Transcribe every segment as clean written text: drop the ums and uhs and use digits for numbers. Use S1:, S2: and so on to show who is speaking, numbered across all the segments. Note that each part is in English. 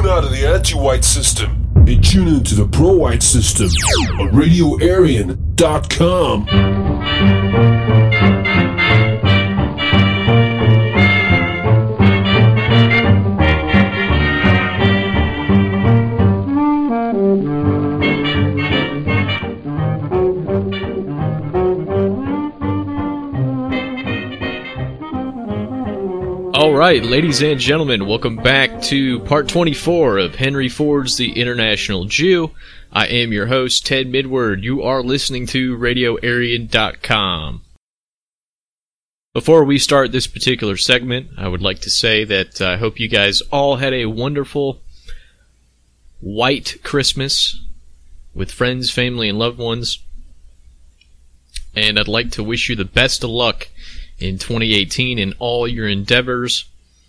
S1: Tune out of the anti-white system and tune into the pro-white system on RadioAryan.com.
S2: Alright, ladies and gentlemen, welcome back to part 24 of Henry Ford's The International Jew. I am your host, Ted Midward. You are listening to RadioAryan.com. Before we start this particular segment, I would like to say that I hope you guys all had a wonderful white Christmas with friends, family, and loved ones. And I'd like to wish you the best of luck in 2018 in all your endeavors.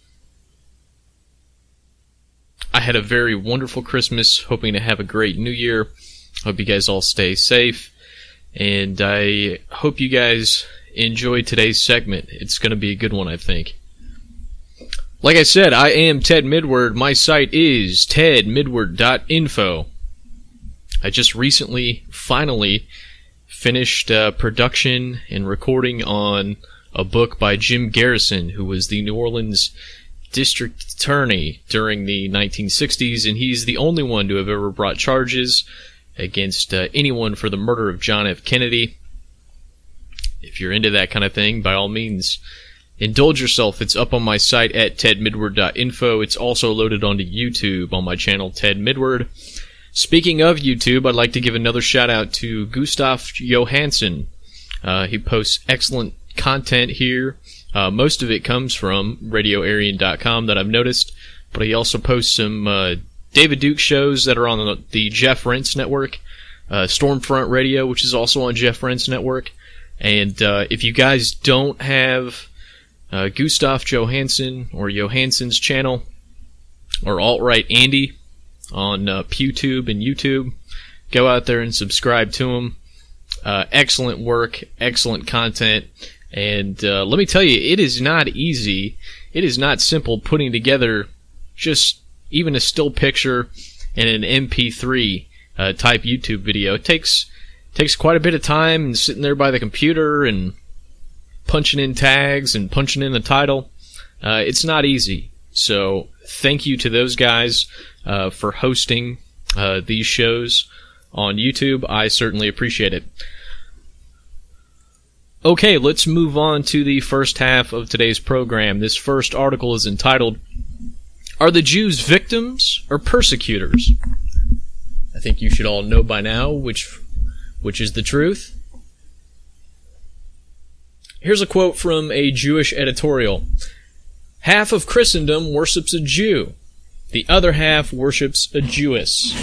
S2: I had a very wonderful Christmas, hoping to have a great New Year. Hope you guys all stay safe, and I hope you guys enjoy today's segment. It's going to be a good one, I think. Like I said, I am Ted Midward. My site is tedmidward.info. I just recently, finally, finished production and recording on a book by Jim Garrison, who was the New Orleans district attorney during the 1960s, and he's the only one to have ever brought charges against anyone for the murder of John F. Kennedy. If you're into that kind of thing, by all means, indulge yourself. It's up on my site at tedmidward.info. It's also loaded onto YouTube on my channel, Ted Midward. Speaking of YouTube, I'd like to give another shout out to Gustav Johansson. He posts excellent content here. Most of it comes from RadioAryan.com that I've noticed, but he also posts some David Duke shows that are on the Jeff Rentz Network, Stormfront Radio, which is also on Jeff Rentz Network. And if you guys don't have Gustav Johansson or Johansson's channel, or Alt-Right Andy on PewTube and YouTube, go out there and subscribe to him. Excellent work, excellent content. And let me tell you, it is not easy. It is not simple putting together just even a still picture and an MP3 type YouTube video. It takes quite a bit of time and sitting there by the computer and punching in tags and punching in the title. It's not easy. So thank you to those guys for hosting these shows on YouTube. I certainly appreciate it. Okay, let's move on to the first half of today's program. This first article is entitled, "Are the Jews Victims or Persecutors?" I think you should all know by now which is the truth. Here's a quote from a Jewish editorial. "Half of Christendom worships a Jew. The other half worships a Jewess."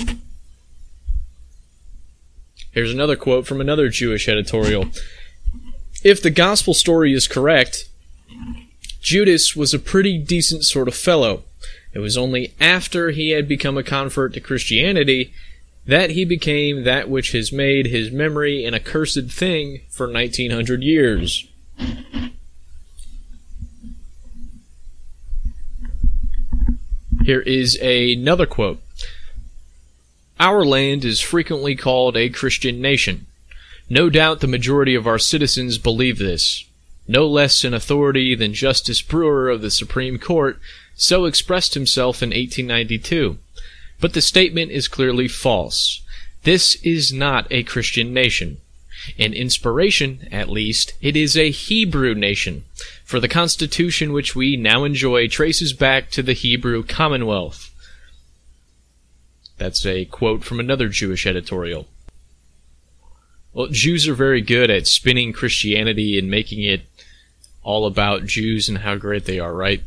S2: Here's another quote from another Jewish editorial. "If the gospel story is correct, Judas was a pretty decent sort of fellow. It was only after he had become a convert to Christianity that he became that which has made his memory an accursed thing for 1900 years. Here is another quote. "Our land is frequently called a Christian nation. No doubt the majority of our citizens believe this. No less an authority than Justice Brewer of the Supreme Court so expressed himself in 1892. But the statement is clearly false. This is not a Christian nation. In inspiration, at least, it is a Hebrew nation, for the Constitution which we now enjoy traces back to the Hebrew Commonwealth." That's a quote from another Jewish editorial. Well, Jews are very good at spinning Christianity and making it all about Jews and how great they are, right?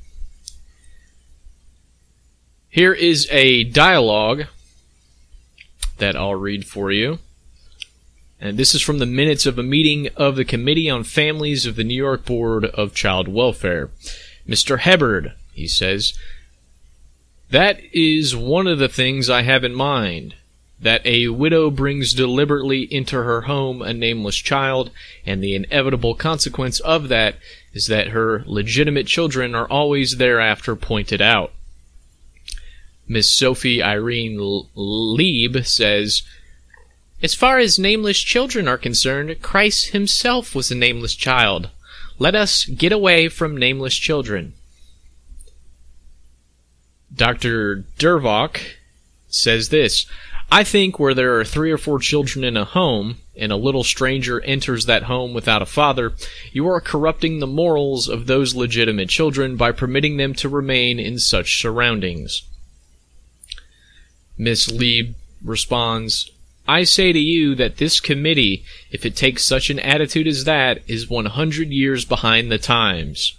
S2: Here is a dialogue that I'll read for you. And this is from the minutes of a meeting of the Committee on Families of the New York Board of Child Welfare. "Mr. Hubbard," he says, "that is one of the things I have in mind. That a widow brings deliberately into her home a nameless child, and the inevitable consequence of that is that her legitimate children are always thereafter pointed out. Miss Sophie Irene Lieb says, as far as nameless children are concerned, Christ himself was a nameless child. Let us get away from nameless children. Dr. Dervok says this, I think where there are 3 or 4 children in a home, and a little stranger enters that home without a father, you are corrupting the morals of those legitimate children by permitting them to remain in such surroundings. Miss Lieb responds, I say to you that this committee, if it takes such an attitude as that, is 100 years behind the times.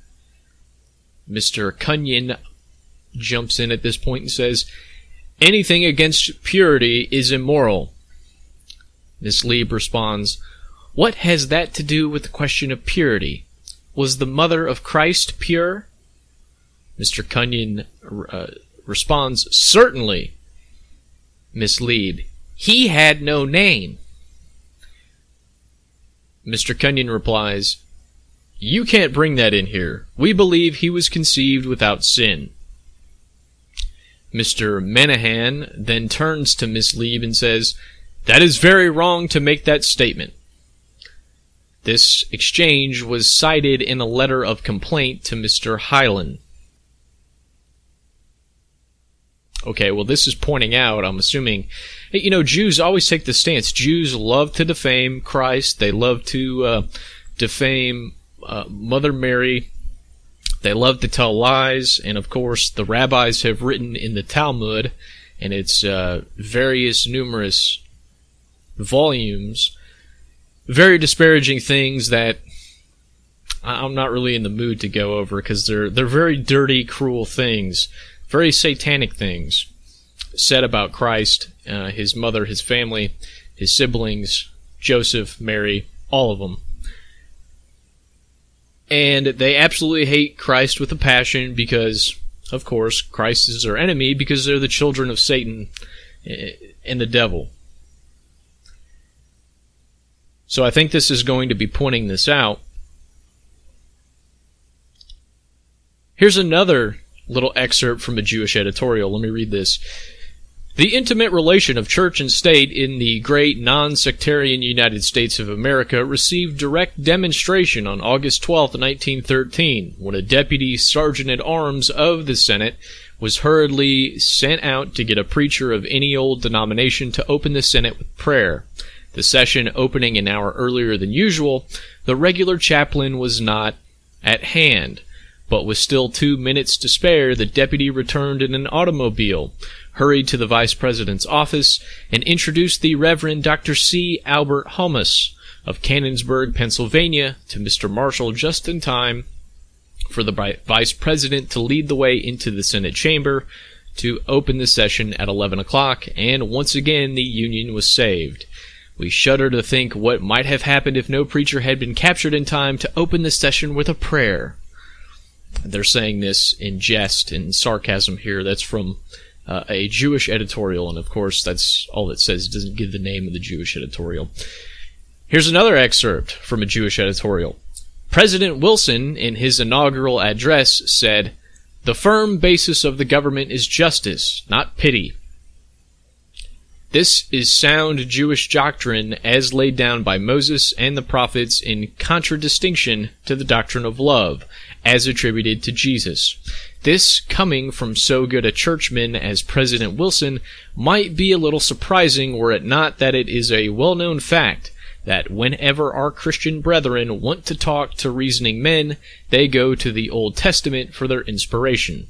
S2: Mr. Cunyon jumps in at this point and says, anything against purity is immoral. Miss Lieb responds, what has that to do with the question of purity? Was the mother of Christ pure? Mr. Cunyon responds, certainly. Miss Lieb, he had no name. Mr. Cunyon replies, you can't bring that in here. We believe he was conceived without sin. Mr. Menahan then turns to Miss Lieb and says, that is very wrong to make that statement. This exchange was cited in a letter of complaint to Mr. Hyland. Okay, well, this is pointing out, I'm assuming, Jews always take the stance. Jews love to defame Christ. They love to defame Mother Mary. They love to tell lies. And, of course, the rabbis have written in the Talmud, and its various numerous volumes, very disparaging things that I'm not really in the mood to go over because they're very dirty, cruel things. Very satanic things said about Christ, his mother, his family, his siblings, Joseph, Mary, all of them. And they absolutely hate Christ with a passion because, of course, Christ is their enemy because they're the children of Satan and the devil. So I think this is going to be pointing this out. Here's another little excerpt from a Jewish editorial. Let me read this. The intimate relation of church and state in the great non-sectarian United States of America received direct demonstration on August 12, 1913, when a deputy sergeant-at-arms of the Senate was hurriedly sent out to get a preacher of any old denomination to open the Senate with prayer. The session opening an hour earlier than usual, the regular chaplain was not at hand. But with still 2 minutes to spare, the deputy returned in an automobile, hurried to the vice president's office, and introduced the Reverend Dr. C. Albert Hummus of Canonsburg, Pennsylvania, to Mr. Marshall just in time for the vice president to lead the way into the Senate chamber to open the session at 11 o'clock, and once again the Union was saved. We shudder to think what might have happened if no preacher had been captured in time to open the session with a prayer. They're saying this in jest and sarcasm here. That's from a Jewish editorial, and of course that's all it says. It doesn't give the name of the Jewish editorial. Here's another excerpt from a Jewish editorial. President Wilson, in his inaugural address, said, "The firm basis of the government is justice, not pity." This is sound Jewish doctrine as laid down by Moses and the prophets in contradistinction to the doctrine of love, as attributed to Jesus. This, coming from so good a churchman as President Wilson, might be a little surprising were it not that it is a well-known fact that whenever our Christian brethren want to talk to reasoning men, they go to the Old Testament for their inspiration.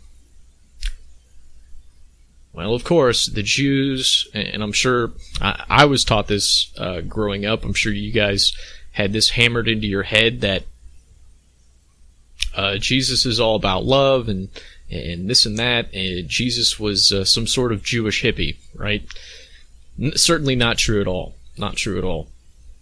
S2: Well, of course, the Jews, and I'm sure I was taught this growing up. I'm sure you guys had this hammered into your head that Jesus is all about love and this and that. And Jesus was some sort of Jewish hippie, right? Certainly not true at all. Not true at all.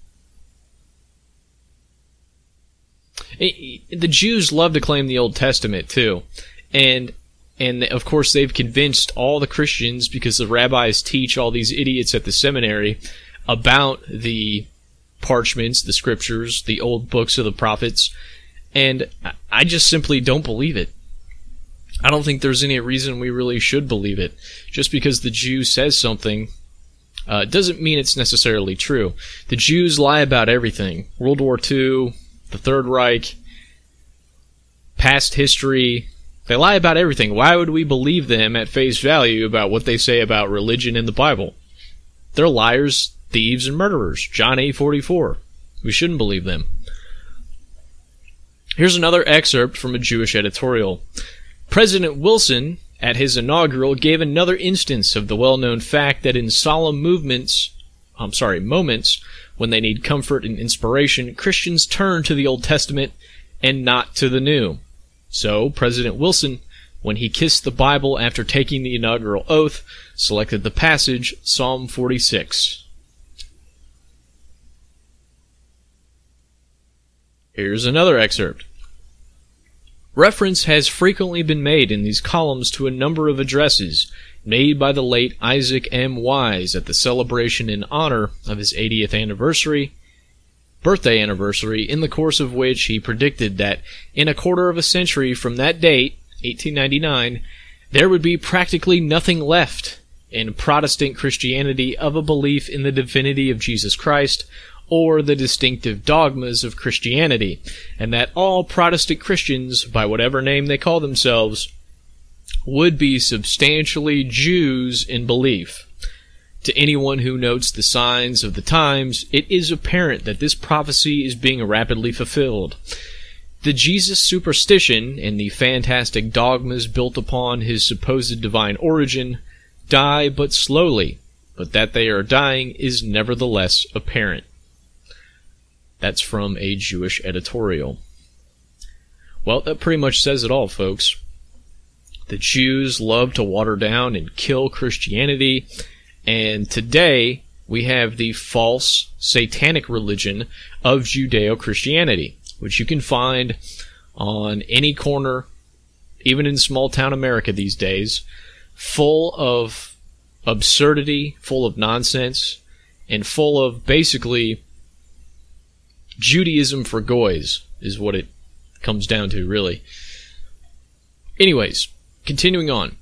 S2: The Jews love to claim the Old Testament too, and of course they've convinced all the Christians, because the rabbis teach all these idiots at the seminary about the parchments, the scriptures, the old books of the prophets, and I just simply don't believe it. I don't think there's any reason we really should believe it. Just because the Jew says something doesn't mean it's necessarily true. The Jews lie about everything. World War II, the Third Reich, past history. They lie about everything. Why would we believe them at face value about what they say about religion in the Bible? They're liars, thieves, and murderers. John 8:44. We shouldn't believe them. Here's another excerpt from a Jewish editorial. President Wilson, at his inaugural, gave another instance of the well-known fact that in solemn moments when they need comfort and inspiration, Christians turn to the Old Testament and not to the New. So, President Wilson, when he kissed the Bible after taking the inaugural oath, selected the passage, Psalm 46. Here's another excerpt. Reference has frequently been made in these columns to a number of addresses made by the late Isaac M. Wise at the celebration in honor of his 80th birthday anniversary, in the course of which he predicted that in a quarter of a century from that date, 1899, there would be practically nothing left in Protestant Christianity of a belief in the divinity of Jesus Christ or the distinctive dogmas of Christianity, and that all Protestant Christians, by whatever name they call themselves, would be substantially Jews in belief. To anyone who notes the signs of the times, it is apparent that this prophecy is being rapidly fulfilled. The Jesus superstition and the fantastic dogmas built upon his supposed divine origin die but slowly, but that they are dying is nevertheless apparent. That's from a Jewish editorial. Well, that pretty much says it all, folks. The Jews love to water down and kill Christianity, and today we have the false satanic religion of Judeo-Christianity, which you can find on any corner, even in small-town America these days, full of absurdity, full of nonsense, and full of basically Judaism for goys, is what it comes down to, really. Anyways, continuing on.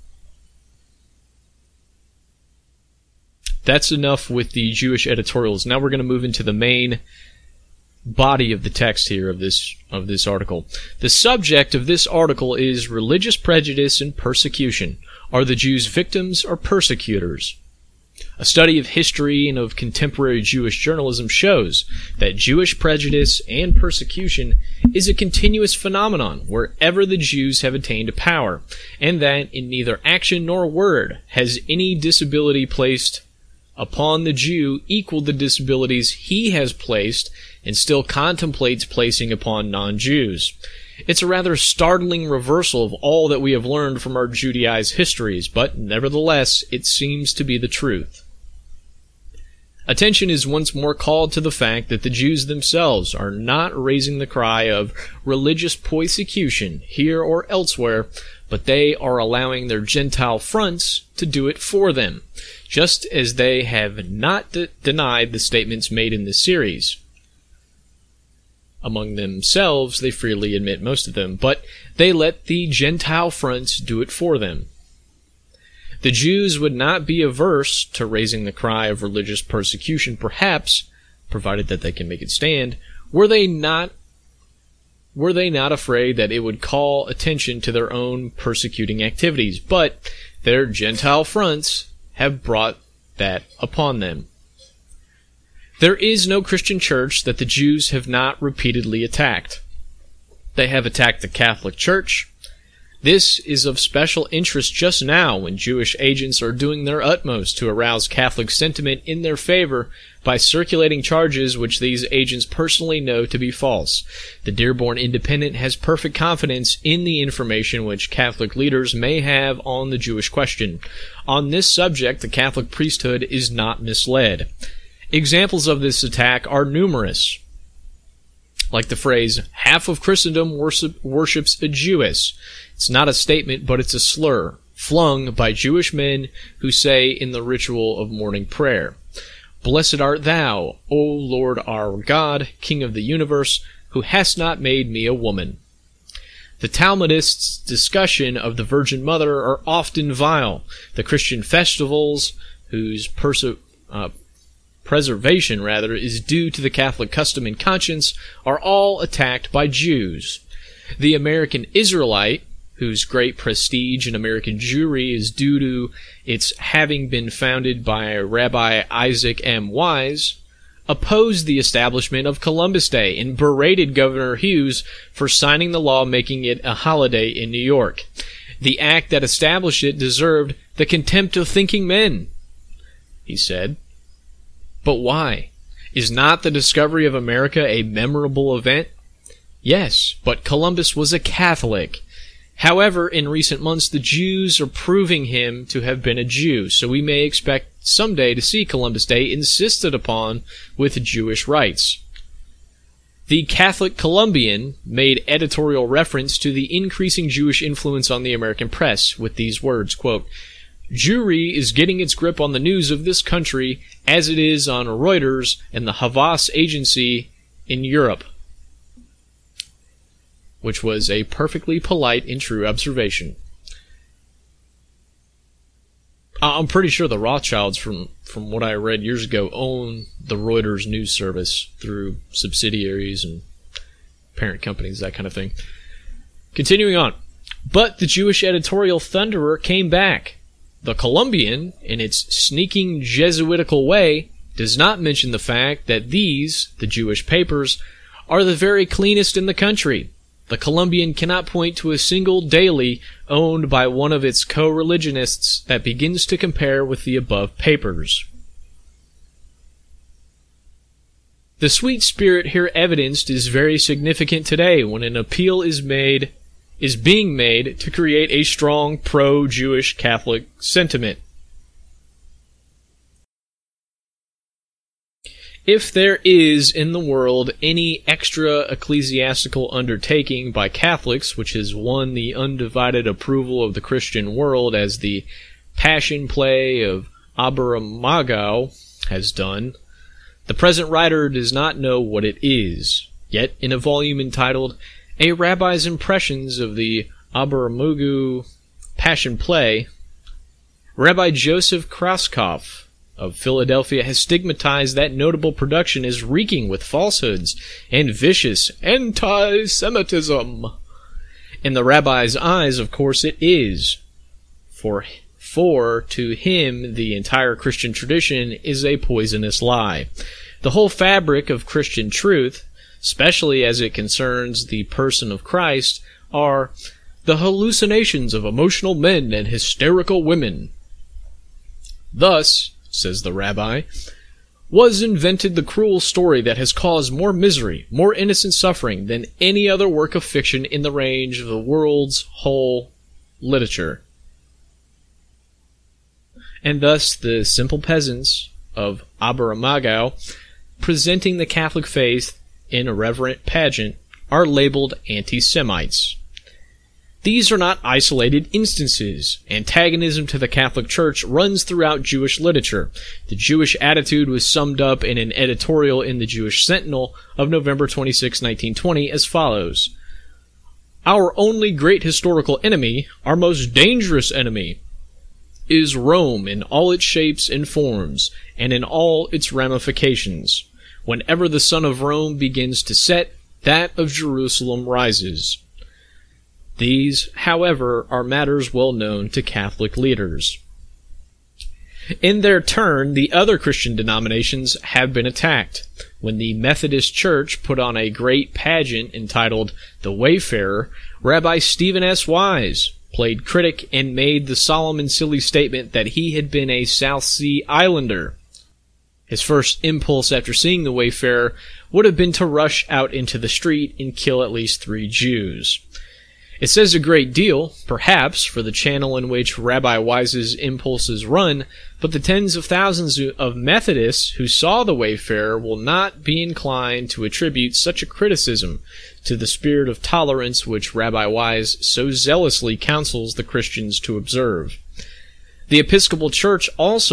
S2: That's enough with the Jewish editorials. Now we're going to move into the main body of the text here of this article. The subject of this article is religious prejudice and persecution. Are the Jews victims or persecutors? A study of history and of contemporary Jewish journalism shows that Jewish prejudice and persecution is a continuous phenomenon wherever the Jews have attained power, and that in neither action nor word has any disability placed upon the Jew equaled the disabilities he has placed and still contemplates placing upon non-Jews. It's a rather startling reversal of all that we have learned from our Judaized histories, but nevertheless, it seems to be the truth. Attention is once more called to the fact that the Jews themselves are not raising the cry of religious persecution here or elsewhere, but they are allowing their Gentile fronts to do it for them, just as they have not denied the statements made in this series. Among themselves, they freely admit most of them, but they let the Gentile fronts do it for them. The Jews would not be averse to raising the cry of religious persecution, perhaps, provided that they can make it stand, were they not afraid that it would call attention to their own persecuting activities, but their Gentile fronts have brought that upon them. There is no Christian church that the Jews have not repeatedly attacked. They have attacked the Catholic Church. This is of special interest just now when Jewish agents are doing their utmost to arouse Catholic sentiment in their favor by circulating charges which these agents personally know to be false. The Dearborn Independent has perfect confidence in the information which Catholic leaders may have on the Jewish question. On this subject, the Catholic priesthood is not misled. Examples of this attack are numerous, like the phrase, half of Christendom worships a Jewess. It's not a statement, but it's a slur, flung by Jewish men who say in the ritual of morning prayer, Blessed art thou, O Lord our God, King of the universe, who hast not made me a woman. The Talmudists' discussion of the Virgin Mother are often vile. The Christian festivals, whose preservation is due to the Catholic custom and conscience, are all attacked by Jews. The American Israelite, whose great prestige in American Jewry is due to its having been founded by Rabbi Isaac M. Wise, opposed the establishment of Columbus Day and berated Governor Hughes for signing the law making it a holiday in New York. The act that established it deserved the contempt of thinking men, he said. But why? Is not the discovery of America a memorable event? Yes, but Columbus was a Catholic. However, in recent months, the Jews are proving him to have been a Jew, so we may expect someday to see Columbus Day insisted upon with Jewish rights. The Catholic Columbian made editorial reference to the increasing Jewish influence on the American press with these words, quote, "Jewry is getting its grip on the news of this country as it is on Reuters and the Havas agency in Europe," which was a perfectly polite and true observation. I'm pretty sure the Rothschilds, from what I read years ago, own the Reuters news service through subsidiaries and parent companies, that kind of thing. Continuing on. But the Jewish editorial thunderer came back. The Columbian, in its sneaking Jesuitical way, does not mention the fact that these, the Jewish papers, are the very cleanest in the country. The Columbian cannot point to a single daily owned by one of its co-religionists that begins to compare with the above papers. The sweet spirit here evidenced is very significant today when an appeal is being made to create a strong pro-Jewish Catholic sentiment. If there is in the world any extra ecclesiastical undertaking by Catholics which has won the undivided approval of the Christian world as the Passion Play of Abramelgau has done, the present writer does not know what it is. Yet, in a volume entitled A Rabbi's Impressions of the Abramelgau Passion Play, Rabbi Joseph Kraskoff of Philadelphia has stigmatized that notable production as reeking with falsehoods and vicious anti-Semitism. In the rabbi's eyes, of course, it is. For to him, the entire Christian tradition is a poisonous lie. The whole fabric of Christian truth, especially as it concerns the person of Christ, are the hallucinations of emotional men and hysterical women. Thus, says the rabbi, was invented the cruel story that has caused more misery, more innocent suffering than any other work of fiction in the range of the world's whole literature. And thus the simple peasants of Abramelgau, presenting the Catholic faith in a reverent pageant, are labeled anti-Semites. These are not isolated instances. Antagonism to the Catholic Church runs throughout Jewish literature. The Jewish attitude was summed up in an editorial in the Jewish Sentinel of November 26, 1920 as follows. Our only great historical enemy, our most dangerous enemy, is Rome in all its shapes and forms, and in all its ramifications. Whenever the sun of Rome begins to set, that of Jerusalem rises. These, however, are matters well known to Catholic leaders. In their turn, the other Christian denominations have been attacked. When the Methodist Church put on a great pageant entitled The Wayfarer, Rabbi Stephen S. Wise played critic and made the solemn and silly statement that he had been a South Sea Islander. His first impulse after seeing the Wayfarer would have been to rush out into the street and kill at least 3 Jews. It says a great deal, perhaps, for the channel in which Rabbi Wise's impulses run, but the tens of thousands of Methodists who saw the Wayfarer will not be inclined to attribute such a criticism to the spirit of tolerance which Rabbi Wise so zealously counsels the Christians to observe. The Episcopal Church also,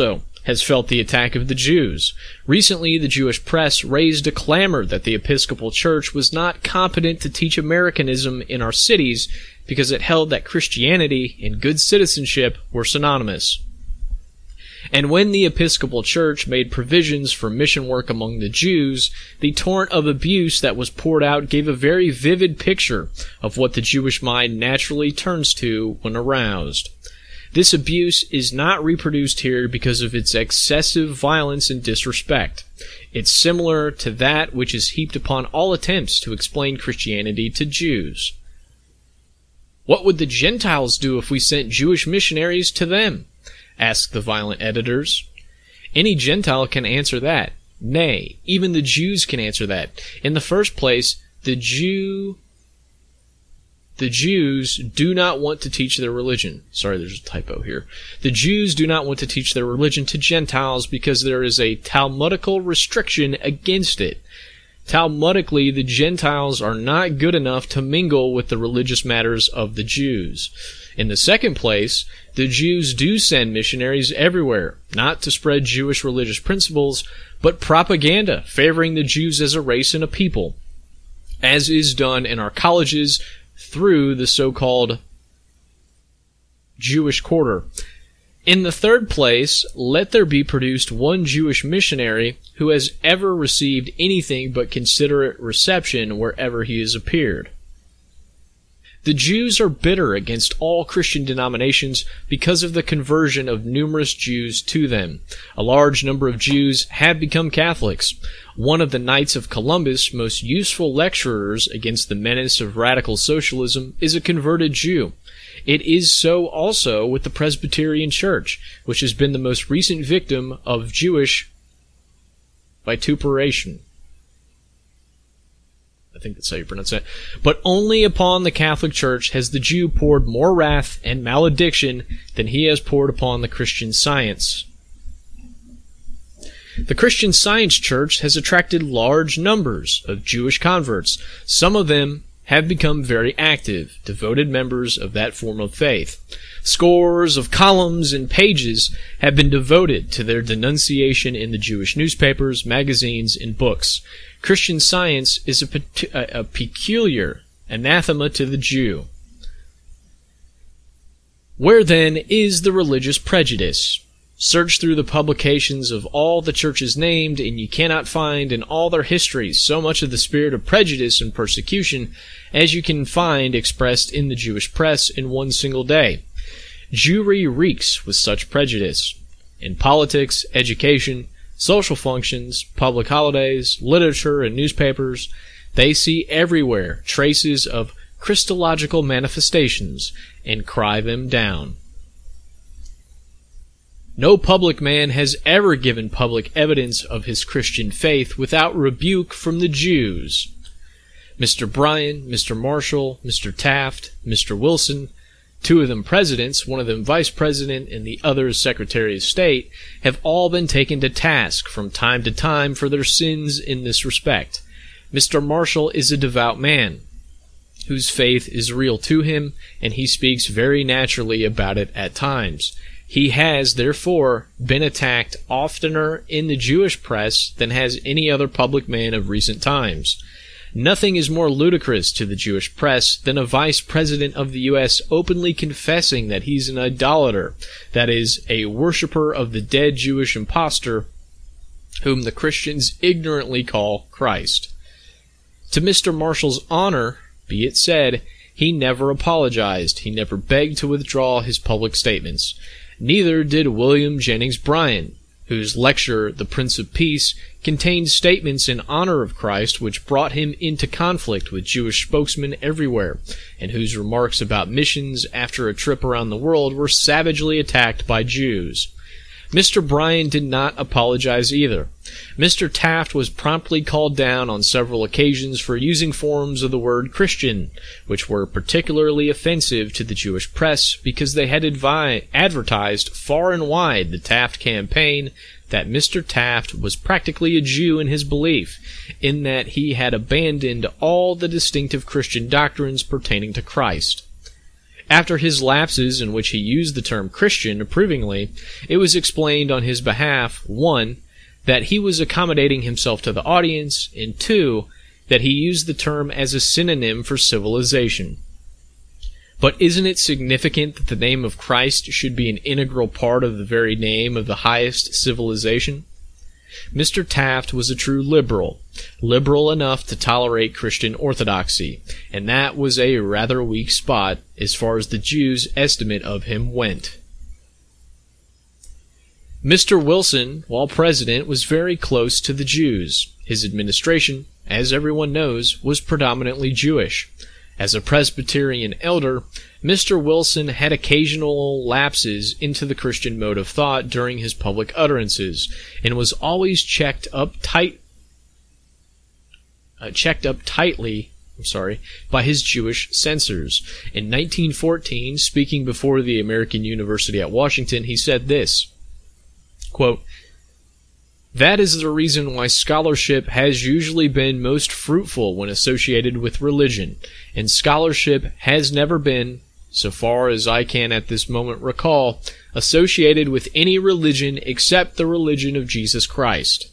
S2: has felt the attack of the Jews. Recently, the Jewish press raised a clamor that the Episcopal Church was not competent to teach Americanism in our cities because it held that Christianity and good citizenship were synonymous. And when the Episcopal Church made provisions for mission work among the Jews, the torrent of abuse that was poured out gave a very vivid picture of what the Jewish mind naturally turns to when aroused. This abuse is not reproduced here because of its excessive violence and disrespect. It's similar to that which is heaped upon all attempts to explain Christianity to Jews. What would the Gentiles do if we sent Jewish missionaries to them? Asked the violent editors. Any Gentile can answer that. Nay, even the Jews can answer that. In the first place, the Jews do not want to teach their religion. Sorry, there's a typo here. The Jews do not want to teach their religion to Gentiles because there is a Talmudical restriction against it. Talmudically, the Gentiles are not good enough to mingle with the religious matters of the Jews. In the second place, the Jews do send missionaries everywhere, not to spread Jewish religious principles, but propaganda favoring the Jews as a race and a people, as is done in our colleges through the so-called Jewish Quarter. In the third place, let there be produced one Jewish missionary who has ever received anything but considerate reception wherever he has appeared. The Jews are bitter against all Christian denominations because of the conversion of numerous Jews to them. A large number of Jews have become Catholics. One of the Knights of Columbus' most useful lecturers against the menace of radical socialism is a converted Jew. It is so also with the Presbyterian Church, which has been the most recent victim of Jewish vituperation. I think that's how you pronounce it. But only upon the Catholic Church has the Jew poured more wrath and malediction than he has poured upon the Christian Science. The Christian Science Church has attracted large numbers of Jewish converts. Some of them have become very active, devoted members of that form of faith. Scores of columns and pages have been devoted to their denunciation in the Jewish newspapers, magazines, and books. Christian Science is a peculiar anathema to the Jew. Where then is the religious prejudice? Search through the publications of all the churches named, and you cannot find in all their histories so much of the spirit of prejudice and persecution as you can find expressed in the Jewish press in one single day. Jewry reeks with such prejudice. In politics, education, social functions, public holidays, literature, and newspapers, they see everywhere traces of Christological manifestations and cry them down. No public man has ever given public evidence of his Christian faith without rebuke from the Jews. Mr. Bryan, Mr. Marshall, Mr. Taft, Mr. Wilson, two of them presidents, one of them vice president, and the other secretary of state, have all been taken to task from time to time for their sins in this respect. Mr. Marshall is a devout man, whose faith is real to him, and he speaks very naturally about it at times. He has, therefore, been attacked oftener in the Jewish press than has any other public man of recent times. Nothing is more ludicrous to the Jewish press than a vice president of the U.S. openly confessing that he's an idolater, that is, a worshipper of the dead Jewish impostor, whom the Christians ignorantly call Christ. To Mr. Marshall's honor, be it said, he never apologized. He never begged to withdraw his public statements. Neither did William Jennings Bryan, whose lecture, The Prince of Peace, contained statements in honor of Christ which brought him into conflict with Jewish spokesmen everywhere, and whose remarks about missions after a trip around the world were savagely attacked by Jews. Mr. Bryan did not apologize either. Mr. Taft was promptly called down on several occasions for using forms of the word Christian, which were particularly offensive to the Jewish press because they had advertised far and wide the Taft campaign that Mr. Taft was practically a Jew in his belief, in that he had abandoned all the distinctive Christian doctrines pertaining to Christ. After his lapses in which he used the term Christian approvingly, it was explained on his behalf, 1, that he was accommodating himself to the audience, and 2, that he used the term as a synonym for civilization. But isn't it significant that the name of Christ should be an integral part of the very name of the highest civilization? Mr. Taft was a true liberal enough to tolerate Christian orthodoxy, and that was a rather weak spot as far as the Jews' estimate of him went. Mr. Wilson, while president, was very close to the Jews. His administration, as everyone knows, was predominantly Jewish. As a Presbyterian elder, Mr. Wilson had occasional lapses into the Christian mode of thought during his public utterances, and was always checked up tightly by his Jewish censors. In 1914, speaking before the American University at Washington, he said this, quote, "That is the reason why scholarship has usually been most fruitful when associated with religion, and scholarship has never been, so far as I can at this moment recall, associated with any religion except the religion of Jesus Christ."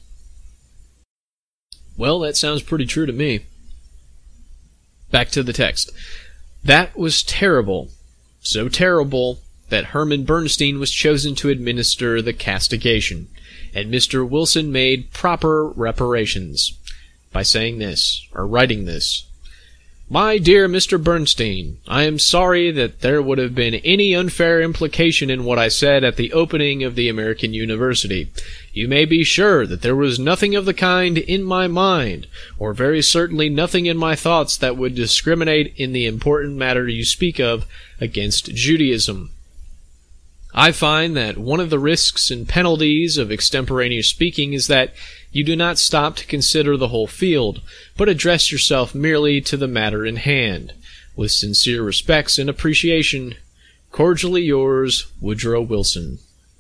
S2: Well, that sounds pretty true to me. Back to the text. That was terrible. So terrible that Herman Bernstein was chosen to administer the castigation, and Mr. Wilson made proper reparations by saying this, or writing this. "My dear Mr. Bernstein, I am sorry that there would have been any unfair implication in what I said at the opening of the American University. You may be sure that there was nothing of the kind in my mind, or very certainly nothing in my thoughts that would discriminate in the important matter you speak of against Judaism. I find that one of the risks and penalties of extemporaneous speaking is that you do not stop to consider the whole field, but address yourself merely to the matter in hand. With sincere respects and appreciation, cordially yours, Woodrow Wilson."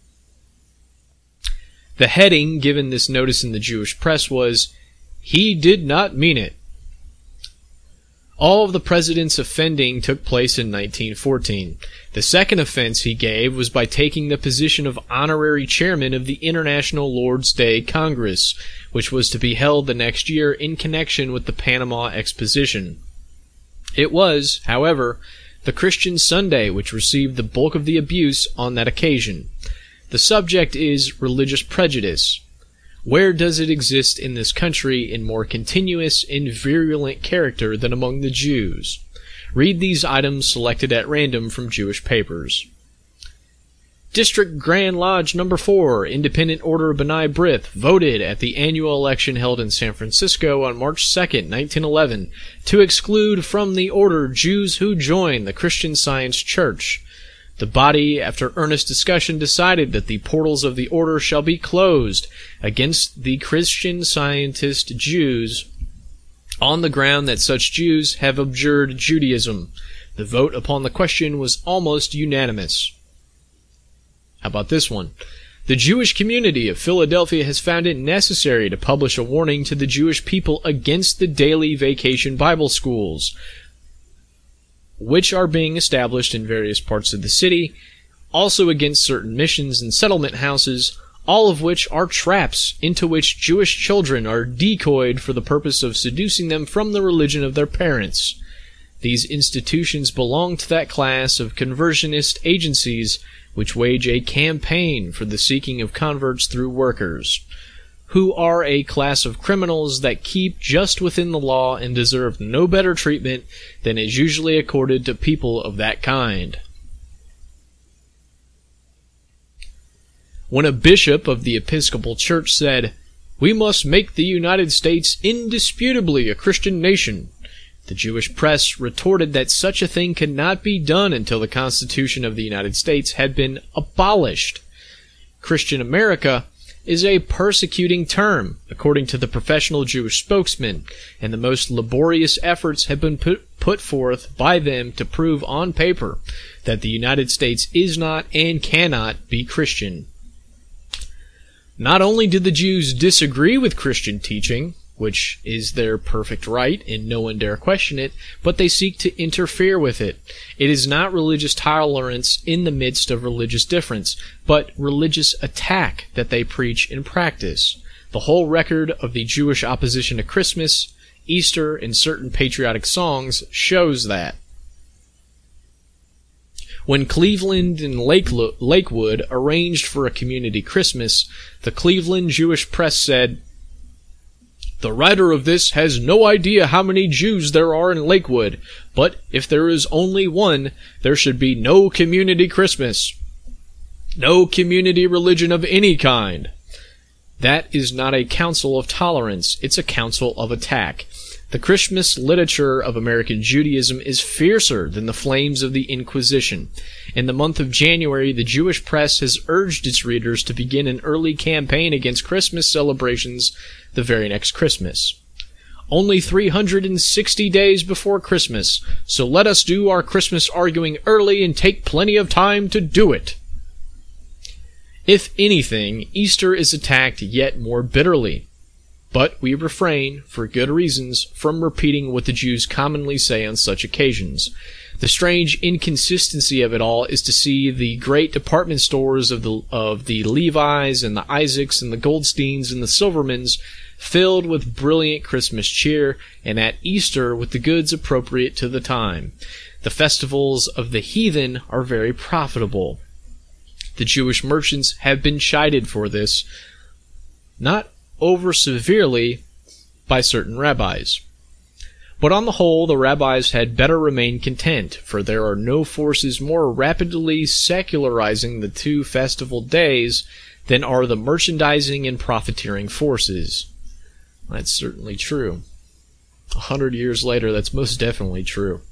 S2: The heading given this notice in the Jewish press was, "He did not mean it." All of the president's offending took place in 1914. The second offense he gave was by taking the position of honorary chairman of the International Lord's Day Congress, which was to be held the next year in connection with the Panama Exposition. It was, however, the Christian Sunday which received the bulk of the abuse on that occasion. The subject is religious prejudice. Where does it exist in this country in more continuous and virulent character than among the Jews? Read these items selected at random from Jewish papers. District Grand Lodge No. 4, Independent Order B'nai B'rith, voted at the annual election held in San Francisco on March 2, 1911, to exclude from the order Jews who join the Christian Science Church. The body, after earnest discussion, decided that the portals of the order shall be closed against the Christian Scientist Jews on the ground that such Jews have abjured Judaism. The vote upon the question was almost unanimous. How about this one? The Jewish community of Philadelphia has found it necessary to publish a warning to the Jewish people against the daily vacation Bible schools, which are being established in various parts of the city, also against certain missions and settlement houses, all of which are traps into which Jewish children are decoyed for the purpose of seducing them from the religion of their parents. These institutions belong to that class of conversionist agencies which wage a campaign for the seeking of converts through workers, who are a class of criminals that keep just within the law and deserve no better treatment than is usually accorded to people of that kind. When a bishop of the Episcopal Church said, "We must make the United States indisputably a Christian nation," the Jewish press retorted that such a thing could not be done until the Constitution of the United States had been abolished. Christian America is a persecuting term, according to the professional Jewish spokesman, and the most laborious efforts have been put forth by them to prove on paper that the United States is not and cannot be Christian. Not only did the Jews disagree with Christian teaching, which is their perfect right, and no one dare question it, but they seek to interfere with it. It is not religious tolerance in the midst of religious difference, but religious attack that they preach and practice. The whole record of the Jewish opposition to Christmas, Easter, and certain patriotic songs shows that. When Cleveland and Lakewood arranged for a community Christmas, the Cleveland Jewish Press said, "The writer of this has no idea how many Jews there are in Lakewood, but if there is only one, there should be no community Christmas. No community religion of any kind." That is not a council of tolerance, it's a council of attack. The Christmas literature of American Judaism is fiercer than the flames of the Inquisition. In the month of January, the Jewish press has urged its readers to begin an early campaign against Christmas celebrations the very next Christmas. Only 360 days before Christmas, so let us do our Christmas arguing early and take plenty of time to do it. If anything, Easter is attacked yet more bitterly. But we refrain, for good reasons, from repeating what the Jews commonly say on such occasions. The strange inconsistency of it all is to see the great department stores of the Levi's and the Isaacs and the Goldsteins and the Silvermans filled with brilliant Christmas cheer, and at Easter with the goods appropriate to the time. The festivals of the heathen are very profitable. The Jewish merchants have been chided for this, not over severely, by certain rabbis. But on the whole, the rabbis had better remain content, for there are no forces more rapidly secularizing the two festival days than are the merchandising and profiteering forces. That's certainly true. 100 years later, that's most definitely true.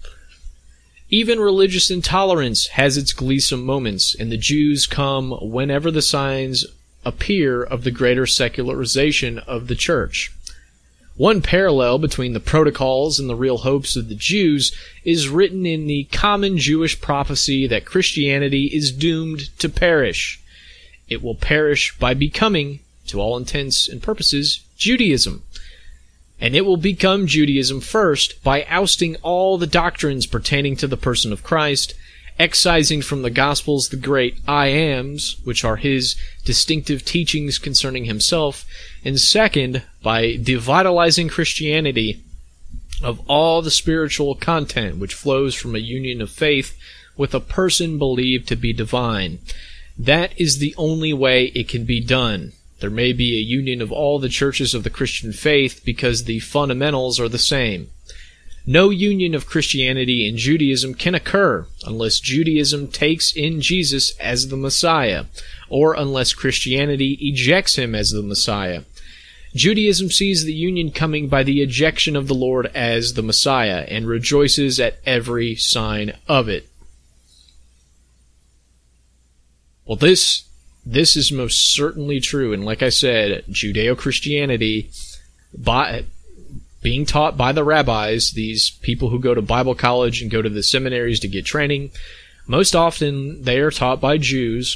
S2: Even religious intolerance has its gleesome moments, and the Jews come whenever the signs appear of the greater secularization of the church. One parallel between the protocols and the real hopes of the Jews is written in the common Jewish prophecy that Christianity is doomed to perish. It will perish by becoming, to all intents and purposes, Judaism. And it will become Judaism first by ousting all the doctrines pertaining to the person of Christ, excising from the Gospels the great I Ams, which are his distinctive teachings concerning himself, and second, by devitalizing Christianity of all the spiritual content which flows from a union of faith with a person believed to be divine. That is the only way it can be done. There may be a union of all the churches of the Christian faith because the fundamentals are the same. No union of Christianity and Judaism can occur unless Judaism takes in Jesus as the Messiah, or unless Christianity ejects him as the Messiah. Judaism sees the union coming by the ejection of the Lord as the Messiah, and rejoices at every sign of it. Well, this is most certainly true, and like I said, Judeo-Christianity, being taught by the rabbis, these people who go to Bible college and go to the seminaries to get training, most often they are taught by Jews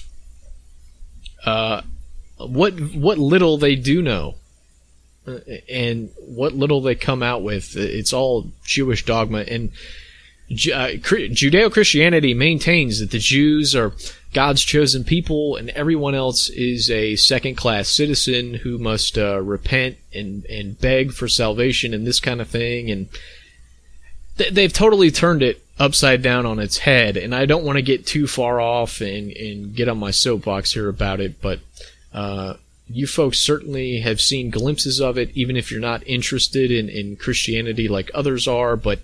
S2: what little they do know and what little they come out with. It's all Jewish dogma, and Judeo-Christianity maintains that the Jews are God's chosen people, and everyone else is a second-class citizen who must repent and beg for salvation and this kind of thing. And they've totally turned it upside down on its head, and I don't want to get too far off and get on my soapbox here about it, but you folks certainly have seen glimpses of it, even if you're not interested in Christianity like others are. But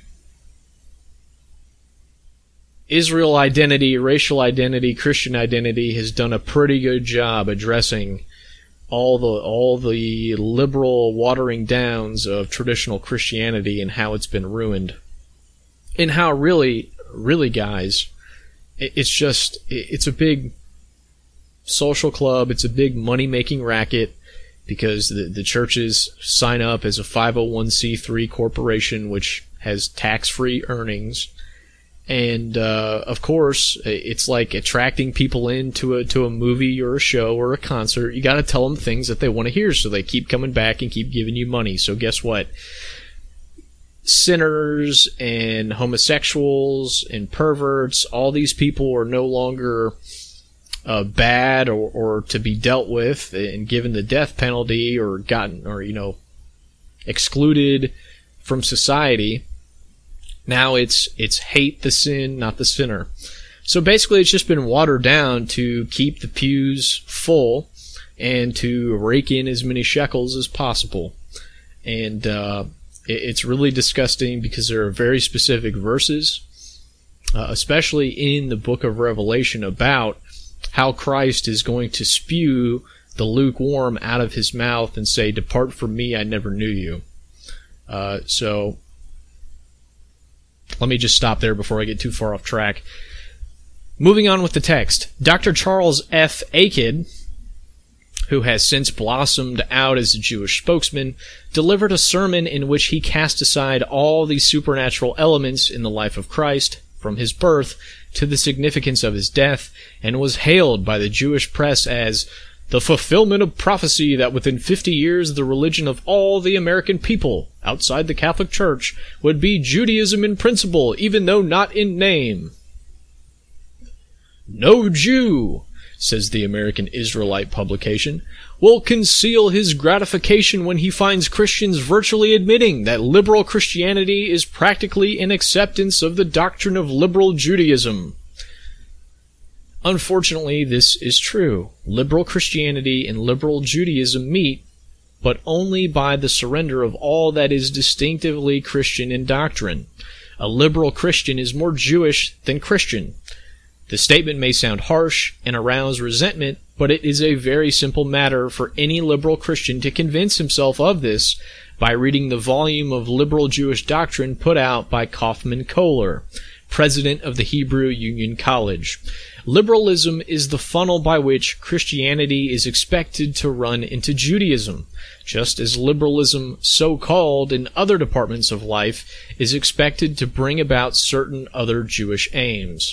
S2: Israel identity, racial identity, Christian identity has done a pretty good job addressing all the liberal watering downs of traditional Christianity and how it's been ruined. And how really, guys, it's a big social club, it's a big money-making racket, because the churches sign up as a 501c3 corporation which has tax-free earnings. And of course, it's like attracting people into a movie or a show or a concert. You got to tell them things that they want to hear, so they keep coming back and keep giving you money. So guess what? Sinners and homosexuals and perverts, all these people are no longer bad or to be dealt with and given the death penalty or excluded from society. Now it's hate the sin, not the sinner. So basically it's just been watered down to keep the pews full and to rake in as many shekels as possible. And it's really disgusting because there are very specific verses, especially in the book of Revelation, about how Christ is going to spew the lukewarm out of his mouth and say, "Depart from me, I never knew you." So let me just stop there before I get too far off track. Moving on with the text. Dr. Charles F. Akid, who has since blossomed out as a Jewish spokesman, delivered a sermon in which he cast aside all the supernatural elements in the life of Christ, from his birth to the significance of his death, and was hailed by the Jewish press as the fulfillment of prophecy that within 50 years the religion of all the American people, outside the Catholic Church, would be Judaism in principle, even though not in name. "No Jew," says the American Israelite publication, "will conceal his gratification when he finds Christians virtually admitting that liberal Christianity is practically an acceptance of the doctrine of liberal Judaism." Unfortunately, this is true. Liberal Christianity and liberal Judaism meet, but only by the surrender of all that is distinctively Christian in doctrine. A liberal Christian is more Jewish than Christian. The statement may sound harsh and arouse resentment, but it is a very simple matter for any liberal Christian to convince himself of this by reading the volume of liberal Jewish doctrine put out by Kaufman Kohler, president of the Hebrew Union College. Liberalism is the funnel by which Christianity is expected to run into Judaism, just as liberalism, so-called in other departments of life, is expected to bring about certain other Jewish aims.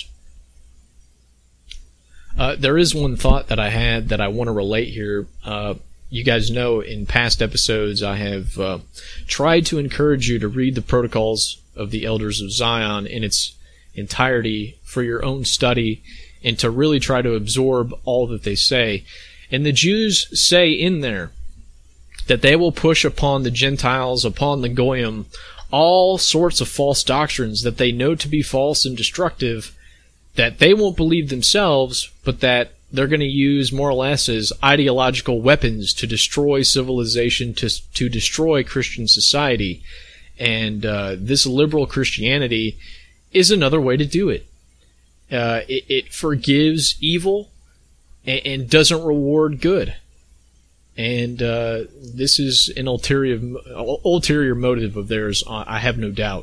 S2: There is one thought that I had that I want to relate here. You guys know in past episodes I have tried to encourage you to read the Protocols of the Elders of Zion in its entirety for your own study and to really try to absorb all that they say. And the Jews say in there that they will push upon the Gentiles, upon the Goyim, all sorts of false doctrines that they know to be false and destructive, that they won't believe themselves, but that they're going to use more or less as ideological weapons to destroy civilization, to destroy Christian society. And this liberal Christianity is another way to do it. It forgives evil and doesn't reward good. And this is an ulterior motive of theirs, I have no doubt.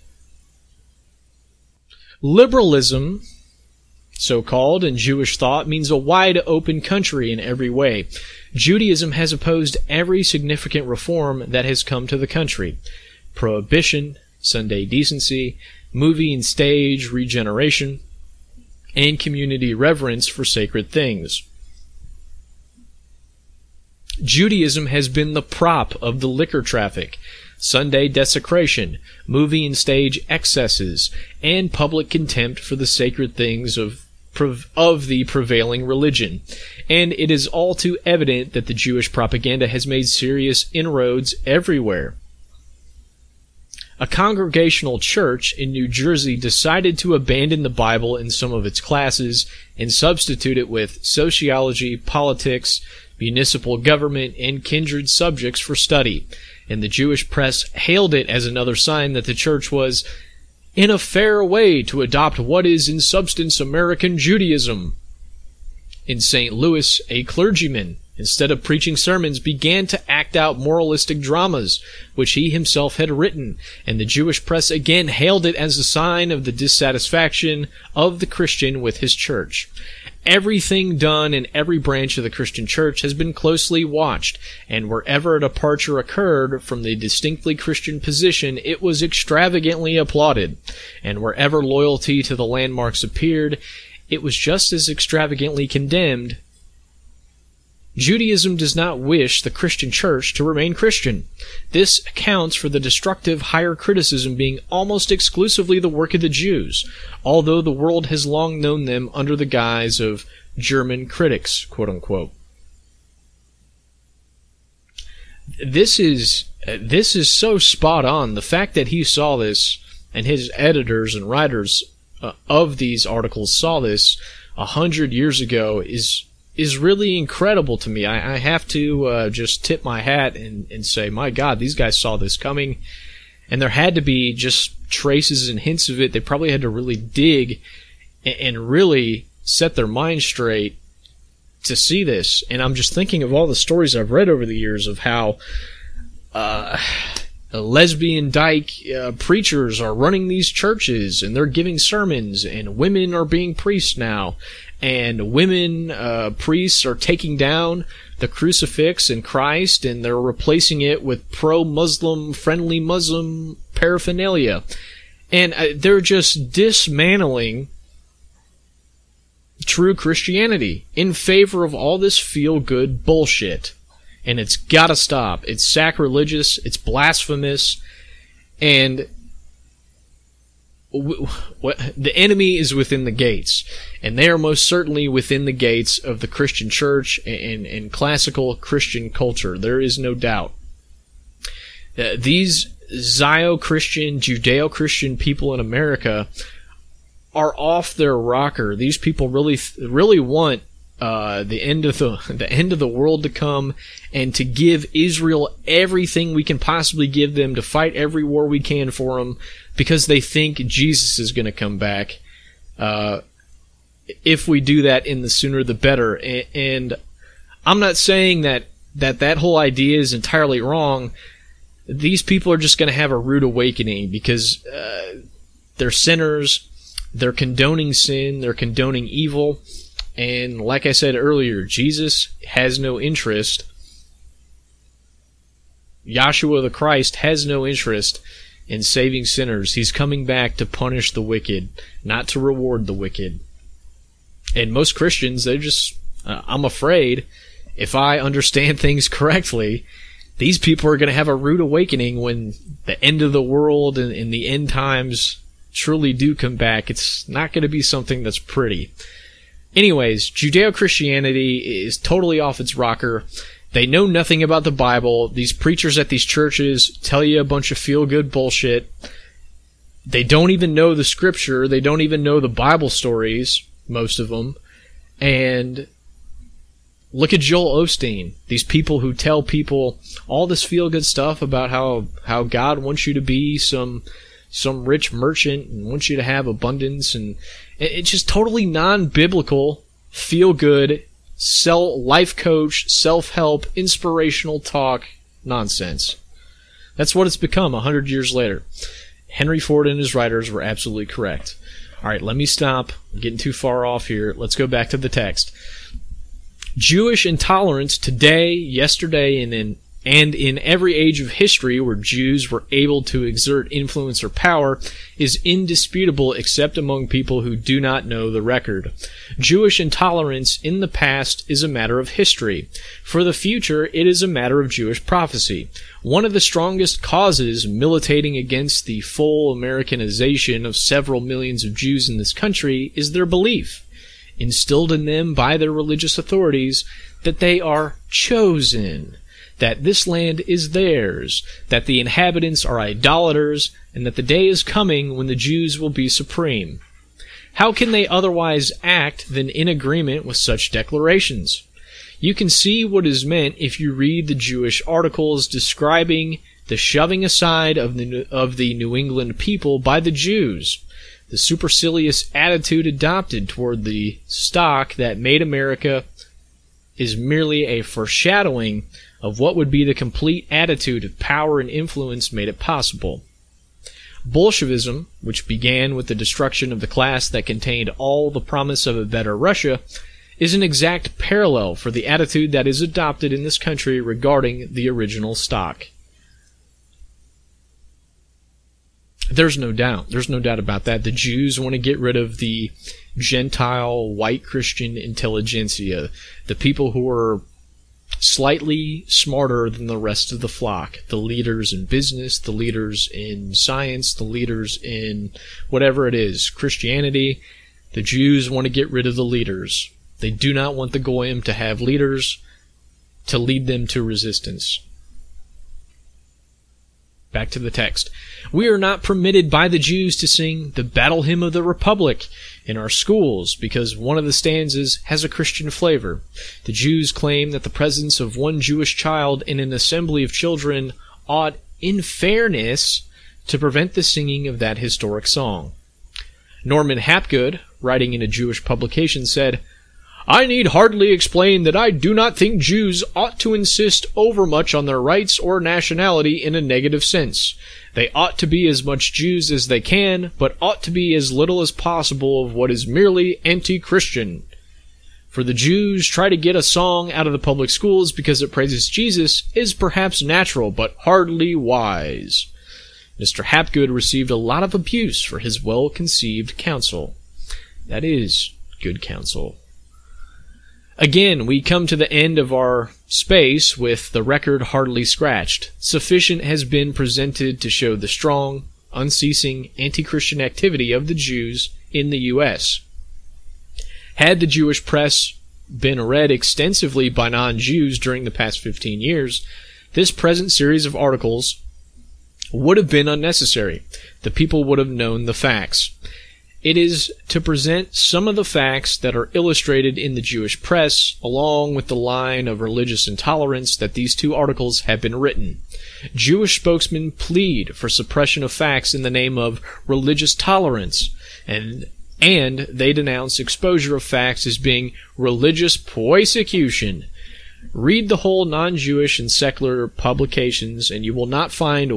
S2: Liberalism, so-called, in Jewish thought, means a wide open country in every way. Judaism has opposed every significant reform that has come to the country. Prohibition, Sunday decency, movie and stage regeneration, and community reverence for sacred things. Judaism has been the prop of the liquor traffic, Sunday desecration, movie and stage excesses, and public contempt for the sacred things of the prevailing religion. And it is all too evident that the Jewish propaganda has made serious inroads everywhere. A Congregational church in New Jersey decided to abandon the Bible in some of its classes and substitute it with sociology, politics, municipal government, and kindred subjects for study, and the Jewish press hailed it as another sign that the church was in a fair way to adopt what is in substance American Judaism. In St. Louis, a clergyman, instead of preaching sermons, began to act out moralistic dramas, which he himself had written, and the Jewish press again hailed it as a sign of the dissatisfaction of the Christian with his church. Everything done in every branch of the Christian church has been closely watched, and wherever a departure occurred from the distinctly Christian position, it was extravagantly applauded, and wherever loyalty to the landmarks appeared, it was just as extravagantly condemned. Judaism does not wish the Christian church to remain Christian. This accounts for the destructive higher criticism being almost exclusively the work of the Jews, although the world has long known them under the guise of German critics, quote-unquote. This is so spot on. The fact that he saw this, and his editors and writers of these articles saw this 100 years ago is really incredible to me. I have to just tip my hat and say, my God, these guys saw this coming. And there had to be just traces and hints of it. They probably had to really dig and really set their mind straight to see this. And I'm just thinking of all the stories I've read over the years of how lesbian dyke preachers are running these churches, and they're giving sermons, and women are being priests now. And women priests are taking down the crucifix and Christ, and they're replacing it with pro-Muslim, friendly Muslim paraphernalia. And they're just dismantling true Christianity in favor of all this feel-good bullshit. And it's gotta stop. It's sacrilegious, it's blasphemous, and the enemy is within the gates, and they are most certainly within the gates of the Christian church and classical Christian culture. There is no doubt. These Zio-Christian, Judeo-Christian people in America are off their rocker. These people really want the end of the world to come, and to give Israel everything we can possibly give them, to fight every war we can for them, because they think Jesus is going to come back. If we do that, in the sooner the better. And I'm not saying that whole idea is entirely wrong. These people are just going to have a rude awakening, because they're sinners, they're condoning sin, they're condoning evil. And like I said earlier, Jesus has no interest, Yahshua the Christ has no interest in saving sinners. He's coming back to punish the wicked, not to reward the wicked. And most Christians, they're just, I'm afraid, if I understand things correctly, these people are going to have a rude awakening when the end of the world and the end times truly do come back. It's not going to be something that's pretty. Anyways, Judeo-Christianity is totally off its rocker. They know nothing about the Bible. These preachers at these churches tell you a bunch of feel-good bullshit. They don't even know the scripture. They don't even know the Bible stories, most of them. And look at Joel Osteen. These people who tell people all this feel-good stuff about how God wants you to be some rich merchant and wants you to have abundance, and it's just totally non-biblical, feel-good, life coach, self-help, inspirational talk nonsense. That's what it's become 100 years later. Henry Ford and his writers were absolutely correct. All right, let me stop. I'm getting too far off here. Let's go back to the text. Jewish intolerance today, yesterday, and in every age of history where Jews were able to exert influence or power is indisputable, except among people who do not know the record. Jewish intolerance in the past is a matter of history. For the future, it is a matter of Jewish prophecy. One of the strongest causes militating against the full Americanization of several millions of Jews in this country is their belief, instilled in them by their religious authorities, that they are chosen, that this land is theirs, that the inhabitants are idolaters, and that the day is coming when the Jews will be supreme. How can they otherwise act than in agreement with such declarations? You can see what is meant if you read the Jewish articles describing the shoving aside of the New England people by the Jews, the supercilious attitude adopted toward the stock that made America is merely a foreshadowing of what would be the complete attitude of power and influence made it possible. Bolshevism, which began with the destruction of the class that contained all the promise of a better Russia, is an exact parallel for the attitude that is adopted in this country regarding the original stock. There's no doubt about that. The Jews want to get rid of the Gentile, white Christian intelligentsia, the people who are slightly smarter than the rest of the flock, the leaders in business, the leaders in science, the leaders in whatever it is, Christianity. The Jews want to get rid of the leaders. They do not want the Goyim to have leaders to lead them to resistance. Back to the text. We are not permitted by the Jews to sing the Battle Hymn of the Republic in our schools because one of the stanzas has a Christian flavor. The Jews claim that the presence of one Jewish child in an assembly of children ought, in fairness, to prevent the singing of that historic song. Norman Hapgood, writing in a Jewish publication, said, I need hardly explain that I do not think Jews ought to insist overmuch on their rights or nationality in a negative sense. They ought to be as much Jews as they can, but ought to be as little as possible of what is merely anti-Christian. For the Jews try to get a song out of the public schools because it praises Jesus is perhaps natural, but hardly wise. Mr. Hapgood received a lot of abuse for his well-conceived counsel. That is good counsel. Again, we come to the end of our space with the record hardly scratched. Sufficient has been presented to show the strong, unceasing anti-Christian activity of the Jews in the U.S. Had the Jewish press been read extensively by non-Jews during the past 15 years, this present series of articles would have been unnecessary. The people would have known the facts. It is to present some of the facts that are illustrated in the Jewish press, along with the line of religious intolerance that these two articles have been written. Jewish spokesmen plead for suppression of facts in the name of religious tolerance, and they denounce exposure of facts as being religious persecution. Read the whole non-Jewish and secular publications, and you will not find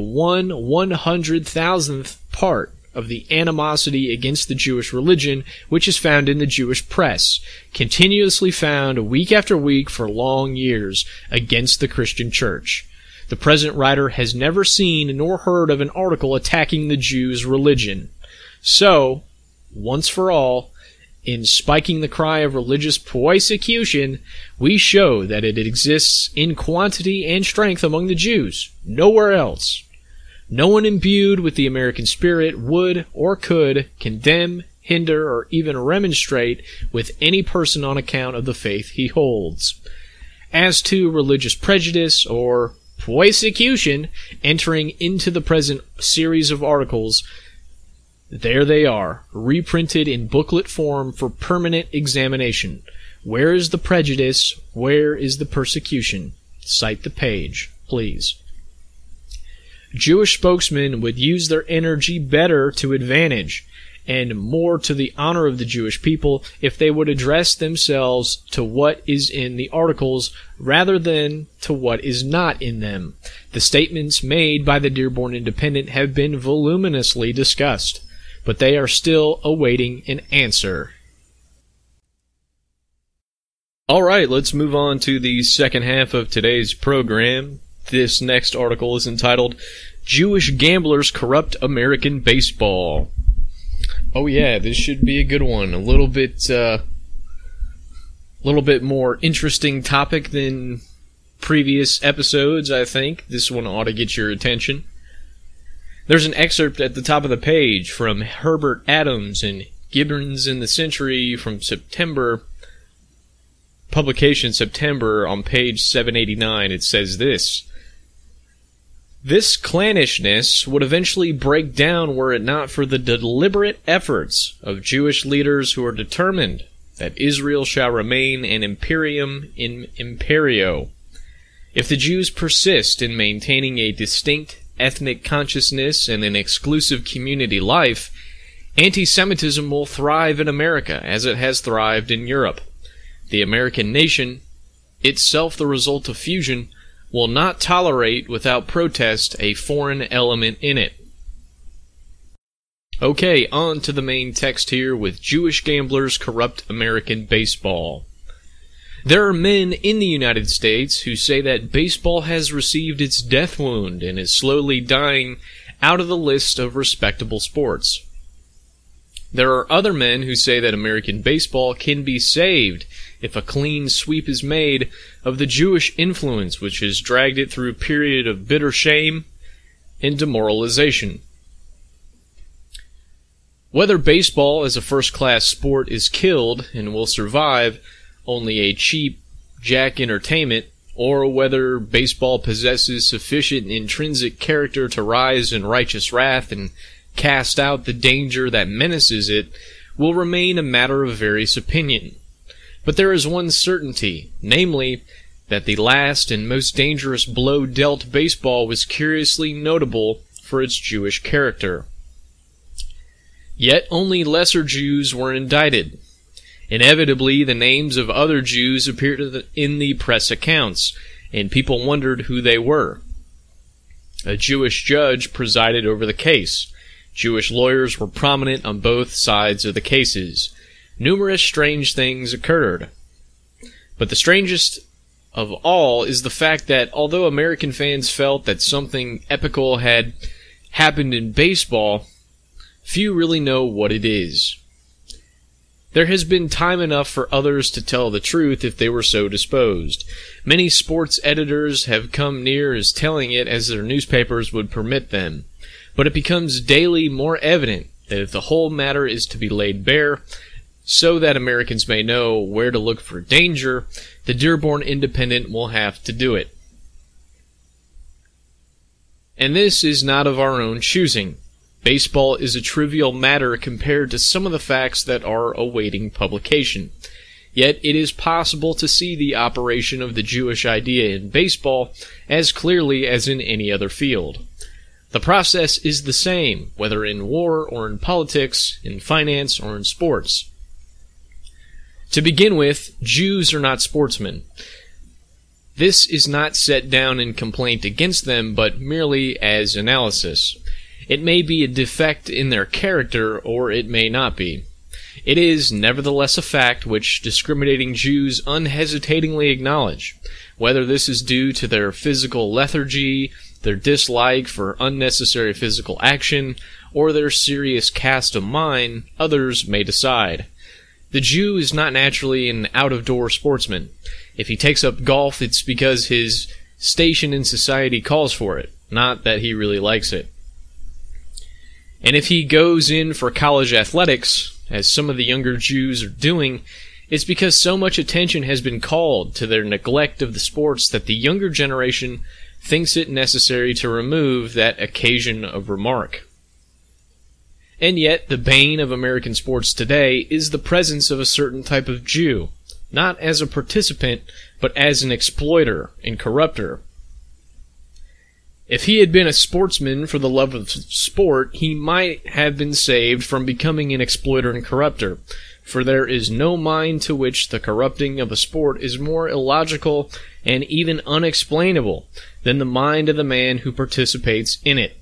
S2: 1/100,000th part of the animosity against the Jewish religion which is found in the Jewish press, continuously found week after week for long years against the Christian church. The present writer has never seen nor heard of an article attacking the Jews' religion. So, once for all, in spiking the cry of religious persecution, we show that it exists in quantity and strength among the Jews, nowhere else. No one imbued with the American spirit would or could condemn, hinder, or even remonstrate with any person on account of the faith he holds. As to religious prejudice or persecution entering into the present series of articles, there they are, reprinted in booklet form for permanent examination. Where is the prejudice? Where is the persecution? Cite the page, please. Jewish spokesmen would use their energy better to advantage, and more to the honor of the Jewish people, if they would address themselves to what is in the articles rather than to what is not in them. The statements made by the Dearborn Independent have been voluminously discussed, but they are still awaiting an answer. All right, let's move on to the second half of today's program. This next article is entitled, Jewish Gamblers Corrupt American Baseball. Oh yeah, this should be a good one. A little bit more interesting topic than previous episodes, I think. This one ought to get your attention. There's an excerpt at the top of the page from Herbert Adams and Gibbons in the Century from September, publication September, on page 789. It says this: This clannishness would eventually break down were it not for the deliberate efforts of Jewish leaders who are determined that Israel shall remain an imperium in imperio. If the Jews persist in maintaining a distinct ethnic consciousness and an exclusive community life, anti-Semitism will thrive in America as it has thrived in Europe. The American nation, itself the result of fusion, will not tolerate without protest a foreign element in it. Okay, on to the main text here with Jewish Gamblers Corrupt American Baseball. There are men in the United States who say that baseball has received its death wound and is slowly dying out of the list of respectable sports. There are other men who say that American baseball can be saved if a clean sweep is made of the Jewish influence which has dragged it through a period of bitter shame and demoralization. Whether baseball as a first-class sport is killed and will survive only a cheap jack entertainment, or whether baseball possesses sufficient intrinsic character to rise in righteous wrath and cast out the danger that menaces it, will remain a matter of various opinion. But there is one certainty, namely, that the last and most dangerous blow dealt baseball was curiously notable for its Jewish character. Yet only lesser Jews were indicted. Inevitably, the names of other Jews appeared in the press accounts, and people wondered who they were. A Jewish judge presided over the case. Jewish lawyers were prominent on both sides of the cases. Numerous strange things occurred. But the strangest of all is the fact that although American fans felt that something epical had happened in baseball, few really know what it is. There has been time enough for others to tell the truth if they were so disposed. Many sports editors have come near as telling it as their newspapers would permit them. But it becomes daily more evident that if the whole matter is to be laid bare, so that Americans may know where to look for danger, the Dearborn Independent will have to do it. And this is not of our own choosing. Baseball is a trivial matter compared to some of the facts that are awaiting publication. Yet it is possible to see the operation of the Jewish idea in baseball as clearly as in any other field. The process is the same, whether in war or in politics, in finance or in sports. To begin with, Jews are not sportsmen. This is not set down in complaint against them, but merely as analysis. It may be a defect in their character, or it may not be. It is, nevertheless, a fact which discriminating Jews unhesitatingly acknowledge. Whether this is due to their physical lethargy, their dislike for unnecessary physical action, or their serious cast of mind, others may decide. The Jew is not naturally an out-of-door sportsman. If he takes up golf, it's because his station in society calls for it, not that he really likes it. And if he goes in for college athletics, as some of the younger Jews are doing, it's because so much attention has been called to their neglect of the sports that the younger generation thinks it necessary to remove that occasion of remark. And yet, the bane of American sports today is the presence of a certain type of Jew, not as a participant, but as an exploiter and corrupter. If he had been a sportsman for the love of sport, he might have been saved from becoming an exploiter and corrupter, for there is no mind to which the corrupting of a sport is more illogical and even unexplainable than the mind of the man who participates in it.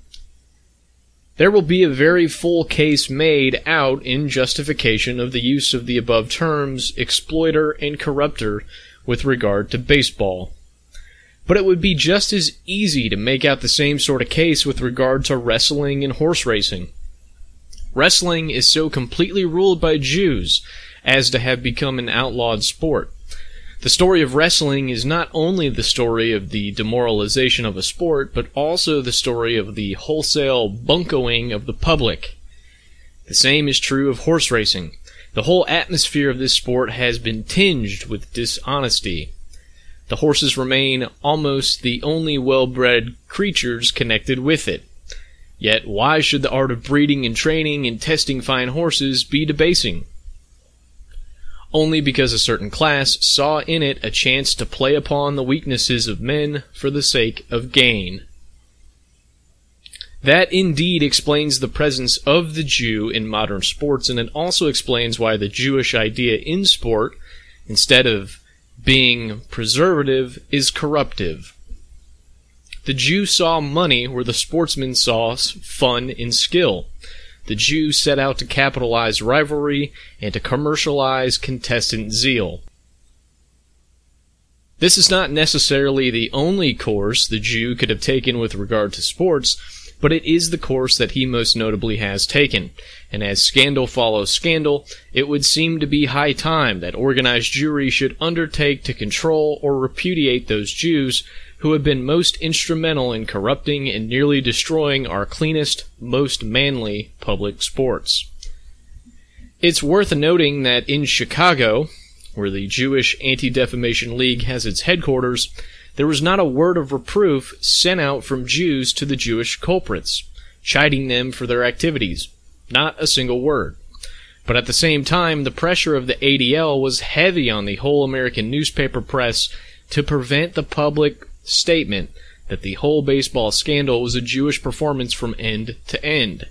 S2: There will be a very full case made out in justification of the use of the above terms, exploiter and corrupter, with regard to baseball. But it would be just as easy to make out the same sort of case with regard to wrestling and horse racing. Wrestling is so completely ruled by Jews as to have become an outlawed sport. The story of wrestling is not only the story of the demoralization of a sport, but also the story of the wholesale buncoing of the public. The same is true of horse racing. The whole atmosphere of this sport has been tinged with dishonesty. The horses remain almost the only well-bred creatures connected with it. Yet why should the art of breeding and training and testing fine horses be debasing? Only because a certain class saw in it a chance to play upon the weaknesses of men for the sake of gain. That indeed explains the presence of the Jew in modern sports, and it also explains why the Jewish idea in sport, instead of being preservative, is corruptive. The Jew saw money where the sportsman saw fun and skill. The Jew set out to capitalize rivalry and to commercialize contestant zeal. This is not necessarily the only course the Jew could have taken with regard to sports, but it is the course that he most notably has taken, and as scandal follows scandal, it would seem to be high time that organized Jewry should undertake to control or repudiate those Jews who have been most instrumental in corrupting and nearly destroying our cleanest, most manly public sports. It's worth noting that in Chicago, where the Jewish Anti-Defamation League has its headquarters, there was not a word of reproof sent out from Jews to the Jewish culprits, chiding them for their activities. Not a single word. But at the same time, the pressure of the ADL was heavy on the whole American newspaper press to prevent the public statement that the whole baseball scandal was a Jewish performance from end to end.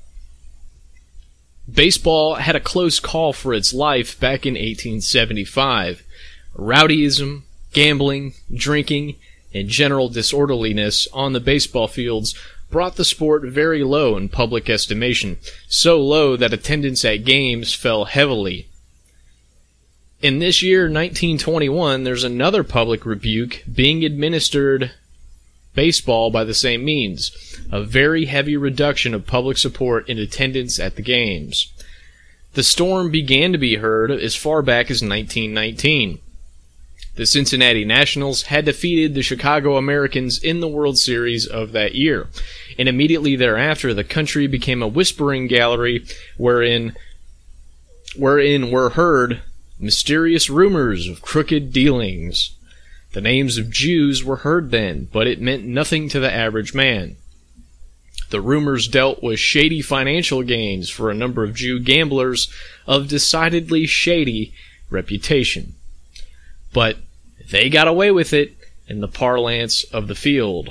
S2: Baseball had a close call for its life back in 1875. Rowdyism, gambling, drinking, and general disorderliness on the baseball fields brought the sport very low in public estimation, so low that attendance at games fell heavily. In this year, 1921, there's another public rebuke being administered baseball by the same means, a very heavy reduction of public support in attendance at the games. The storm began to be heard as far back as 1919. The Cincinnati Nationals had defeated the Chicago Americans in the World Series of that year, and immediately thereafter the country became a whispering gallery wherein were heard mysterious rumors of crooked dealings. The names of Jews were heard then, but it meant nothing to the average man. The rumors dealt with shady financial gains for a number of Jew gamblers of decidedly shady reputation. But they got away with it in the parlance of the field.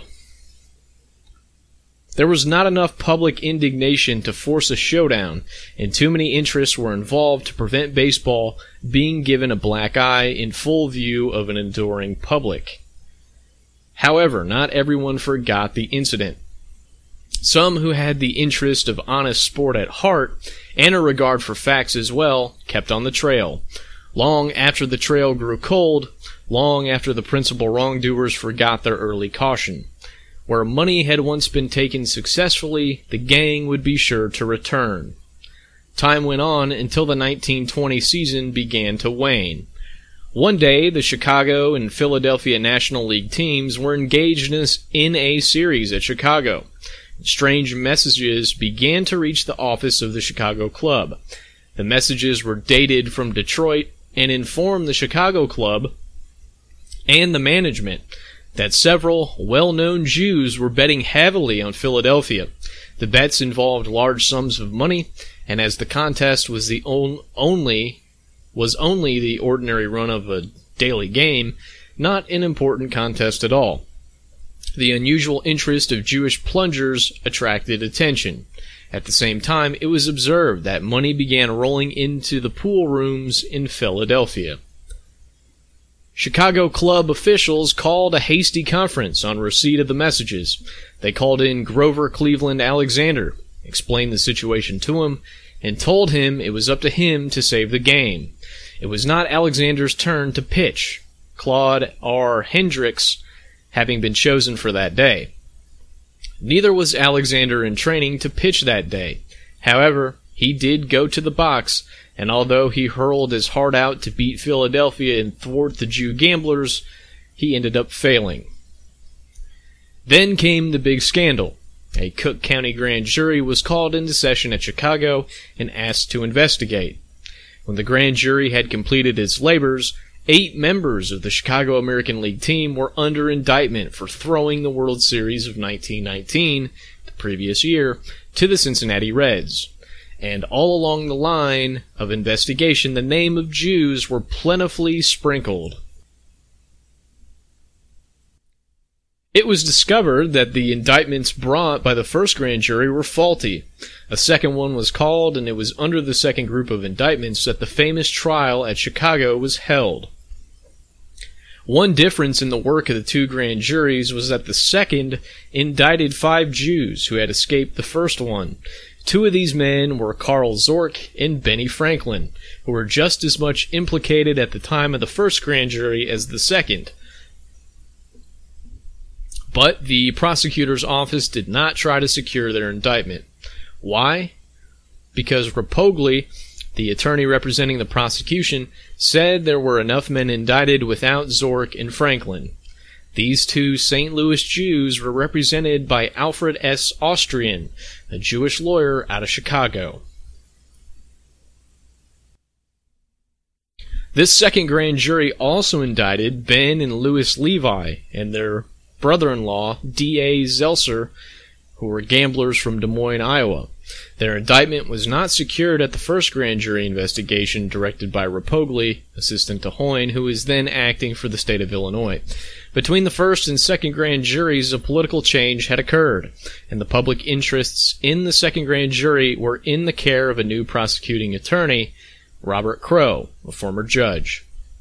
S2: There was not enough public indignation to force a showdown, and too many interests were involved to prevent baseball being given a black eye in full view of an adoring public. However, not everyone forgot the incident. Some who had the interest of honest sport at heart, and a regard for facts as well, kept on the trail. Long after the trail grew cold, long after the principal wrongdoers forgot their early caution. Where money had once been taken successfully, the gang would be sure to return. Time went on until the 1920 season began to wane. One day, the Chicago and Philadelphia National League teams were engaged in a series at Chicago. Strange messages began to reach the office of the Chicago club. The messages were dated from Detroit and informed the Chicago club and the management that several well-known Jews were betting heavily on Philadelphia. The bets involved large sums of money, and as the contest was only the ordinary run of a daily game, not an important contest at all. The unusual interest of Jewish plungers attracted attention. At the same time, it was observed that money began rolling into the pool rooms in Philadelphia. Chicago club officials called a hasty conference on receipt of the messages. They called in Grover Cleveland Alexander, explained the situation to him, and told him it was up to him to save the game. It was not Alexander's turn to pitch, Claude R. Hendricks having been chosen for that day. Neither was Alexander in training to pitch that day. However, he did go to the box, and although he hurled his heart out to beat Philadelphia and thwart the Jew gamblers, he ended up failing. Then came the big scandal. A Cook County grand jury was called into session at Chicago and asked to investigate. When the grand jury had completed its labors, 8 members of the Chicago American League team were under indictment for throwing the World Series of 1919, the previous year, to the Cincinnati Reds. And all along the line of investigation, the name of Jews were plentifully sprinkled. It was discovered that the indictments brought by the first grand jury were faulty. A second one was called, and it was under the second group of indictments that the famous trial at Chicago was held. One difference in the work of the 2 grand juries was that the second indicted 5 Jews who had escaped the first one. 2 of these men were Carl Zork and Benny Franklin, who were just as much implicated at the time of the first grand jury as the second. But the prosecutor's office did not try to secure their indictment. Why? Because Rapogli, the attorney representing the prosecution, said there were enough men indicted without Zork and Franklin. These two St. Louis Jews were represented by Alfred S. Austrian, a Jewish lawyer out of Chicago. This second grand jury also indicted Ben and Louis Levi and their brother-in-law, D.A. Zelser, who were gamblers from Des Moines, Iowa. Their indictment was not secured at the first grand jury investigation directed by Rapogli, assistant to Hoyne, who was then acting for the state of Illinois. Between the first and second grand juries, a political change had occurred, and the public interests in the second grand jury were in the care of a new prosecuting attorney, Robert Crowe, a former judge.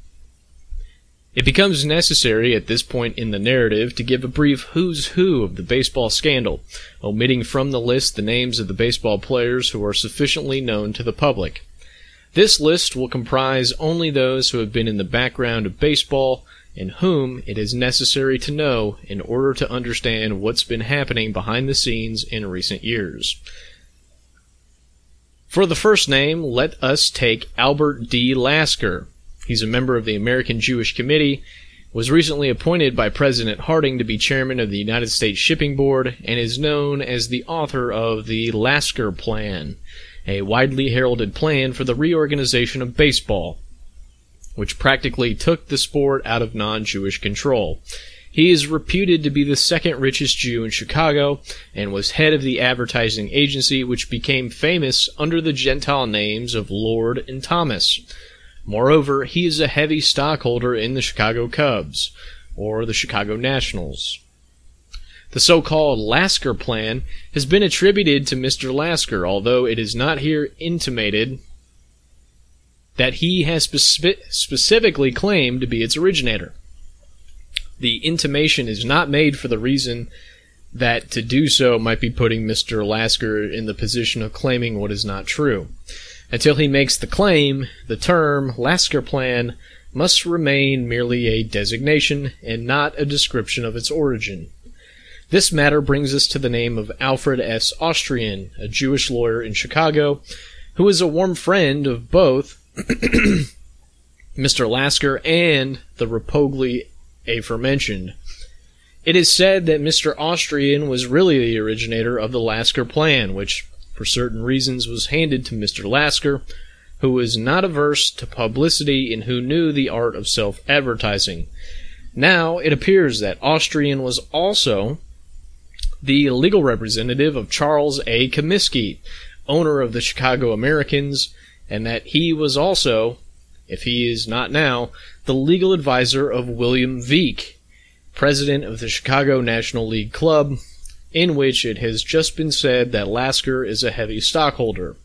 S2: It becomes necessary at this point in the narrative to give a brief who's who of the baseball scandal, omitting from the list the names of the baseball players who are sufficiently known to the public. This list will comprise only those who have been in the background of baseball and whom it is necessary to know in order to understand what's been happening behind the scenes in recent years. For the first name, let us take Albert D. Lasker. He's a member of the American Jewish Committee, was recently appointed by President Harding to be chairman of the United States Shipping Board, and is known as the author of the Lasker Plan, a widely heralded plan for the reorganization of baseball, which practically took the sport out of non-Jewish control. He is reputed to be the second richest Jew in Chicago, and was head of the advertising agency which became famous under the Gentile names of Lord and Thomas. Moreover, he is a heavy stockholder in the Chicago Cubs, or the Chicago Nationals. The so-called Lasker Plan has been attributed to Mr. Lasker, although it is not here intimated that he has specifically claimed to be its originator. The intimation is not made for the reason that to do so might be putting Mr. Lasker in the position of claiming what is not true. Until he makes the claim, the term Lasker Plan must remain merely a designation and not a description of its origin. This matter brings us to the name of Alfred S. Austrian, a Jewish lawyer in Chicago, who is a warm friend of both Mr. Lasker and the Rapogli aforementioned. It is said that Mr. Austrian was really the originator of the Lasker Plan, which for certain reasons was handed to Mr. Lasker, who was not averse to publicity and who knew the art of self-advertising. Now, it appears that Austrian was also the legal representative of Charles A. Comiskey, owner of the Chicago Americans, and that he was also, if he is not now, the legal advisor of William Veeck, president of the Chicago National League Club, in which it has just been said that Lasker is a heavy stockholder.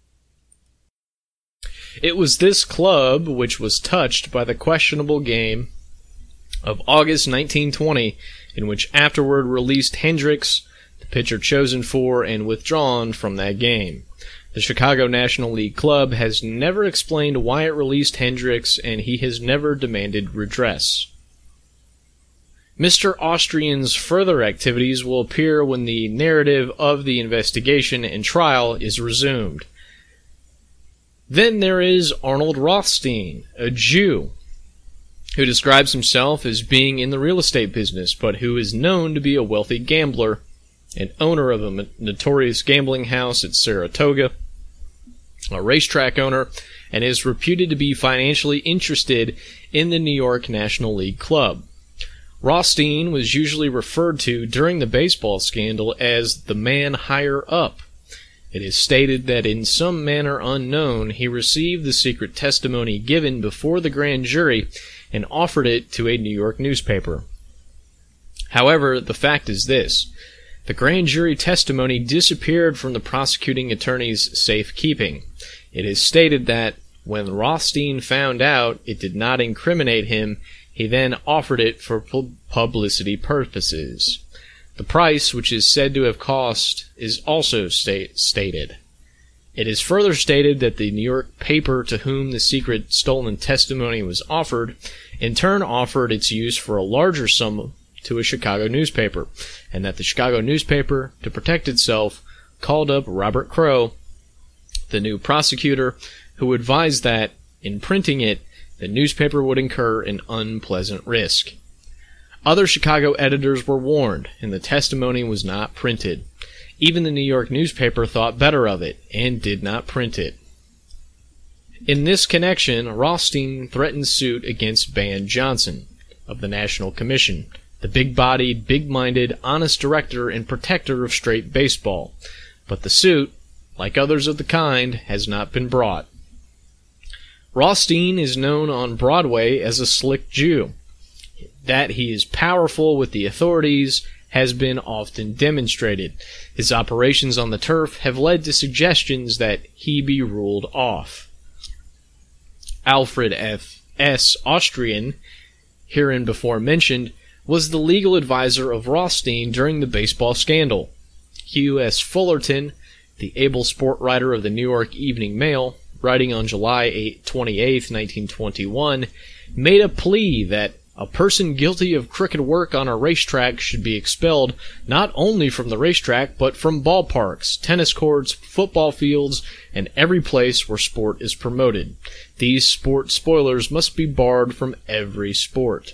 S2: It was this club which was touched by the questionable game of August 1920, in which afterward released Hendricks, the pitcher chosen for and withdrawn from that game. The Chicago National League Club has never explained why it released Hendricks, and he has never demanded redress. Mr. Austrian's further activities will appear when the narrative of the investigation and trial is resumed. Then there is Arnold Rothstein, a Jew, who describes himself as being in the real estate business, but who is known to be a wealthy gambler and owner of a notorious gambling house at Saratoga, a racetrack owner, and is reputed to be financially interested in the New York National League Club. Rothstein was usually referred to during the baseball scandal as the man higher up. It is stated that in some manner unknown he received the secret testimony given before the grand jury and offered it to a New York newspaper. However, the fact is this: the grand jury testimony disappeared from the prosecuting attorney's safekeeping. It is stated that when Rothstein found out it did not incriminate him, he then offered it for publicity purposes. The price, which is said to have cost, is also stated. It is further stated that the New York paper to whom the secret stolen testimony was offered, in turn offered its use for a larger sum to a Chicago newspaper, and that the Chicago newspaper, to protect itself, called up Robert Crowe, the new prosecutor, who advised that, in printing it, the newspaper would incur an unpleasant risk. Other Chicago editors were warned, and the testimony was not printed. Even the New York newspaper thought better of it, and did not print it. In this connection, Rothstein threatened suit against Ban Johnson of the National Commission, the big-bodied, big-minded, honest director and protector of straight baseball. But the suit, like others of the kind, has not been brought. Rothstein is known on Broadway as a slick Jew. That he is powerful with the authorities has been often demonstrated. His operations on the turf have led to suggestions that he be ruled off. Alfred F.S. Austrian, hereinbefore mentioned, was the legal advisor of Rothstein during the baseball scandal. Hugh S. Fullerton, the able sport writer of the New York Evening Mail, writing on July 28, 1921, made a plea that a person guilty of crooked work on a racetrack should be expelled not only from the racetrack, but from ballparks, tennis courts, football fields, and every place where sport is promoted. These sport spoilers must be barred from every sport.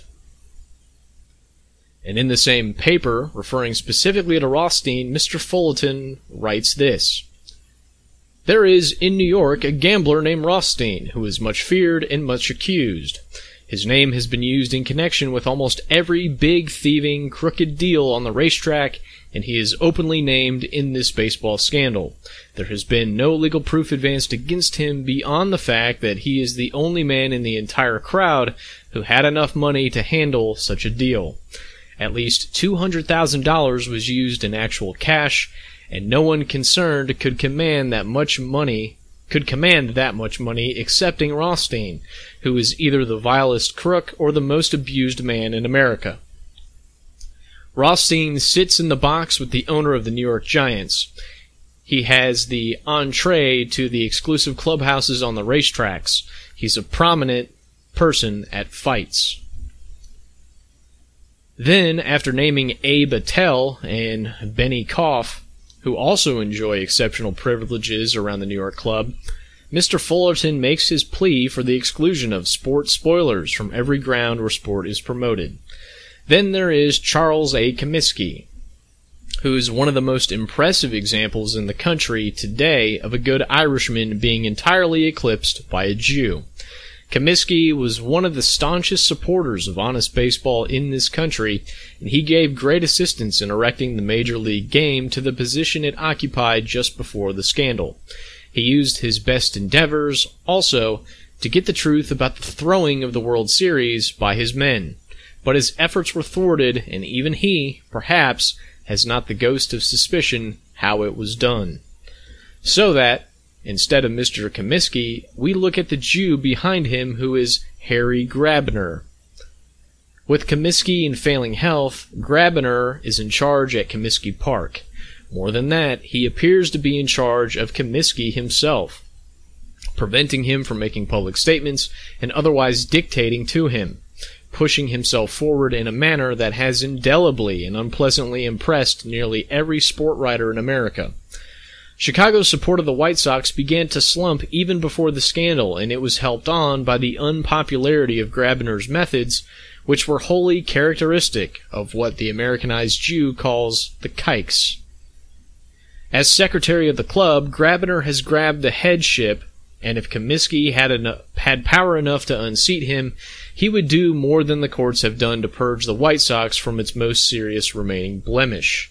S2: And in the same paper, referring specifically to Rothstein, Mr. Fullerton writes this: "There is in New York a gambler named Rothstein, who is much feared and much accused. His name has been used in connection with almost every big thieving, crooked deal on the racetrack, and he is openly named in this baseball scandal. There has been no legal proof advanced against him beyond the fact that he is the only man in the entire crowd who had enough money to handle such a deal. At least $200,000 was used in actual cash, and no one concerned could command that much money excepting Rothstein, who is either the vilest crook or the most abused man in America. Rothstein sits in the box with the owner of the New York Giants. He has the entree to the exclusive clubhouses on the racetracks. He's a prominent person at fights." Then, after naming Abe Attell and Benny Koff, who also enjoy exceptional privileges around the New York club, Mr. Fullerton makes his plea for the exclusion of sport spoilers from every ground where sport is promoted. Then there is Charles A. Comiskey, who is one of the most impressive examples in the country today of a good Irishman being entirely eclipsed by a Jew. Comiskey was one of the staunchest supporters of honest baseball in this country, and he gave great assistance in erecting the Major League game to the position it occupied just before the scandal. He used his best endeavors, also, to get the truth about the throwing of the World Series by his men, but his efforts were thwarted, and even he, perhaps, has not the ghost of suspicion how it was done. So that, instead of Mr. Comiskey, we look at the Jew behind him, who is Harry Grabiner. With Comiskey in failing health, Grabiner is in charge at Comiskey Park. More than that, he appears to be in charge of Comiskey himself, preventing him from making public statements and otherwise dictating to him, pushing himself forward in a manner that has indelibly and unpleasantly impressed nearly every sport writer in America. Chicago's support of the White Sox began to slump even before the scandal, and it was helped on by the unpopularity of Grabiner's methods, which were wholly characteristic of what the Americanized Jew calls the kikes. As secretary of the club, Grabiner has grabbed the headship, and if Comiskey had power enough to unseat him, he would do more than the courts have done to purge the White Sox from its most serious remaining blemish.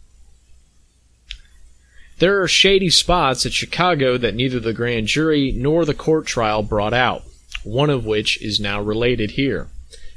S2: There are shady spots at Chicago that neither the grand jury nor the court trial brought out, one of which is now related here.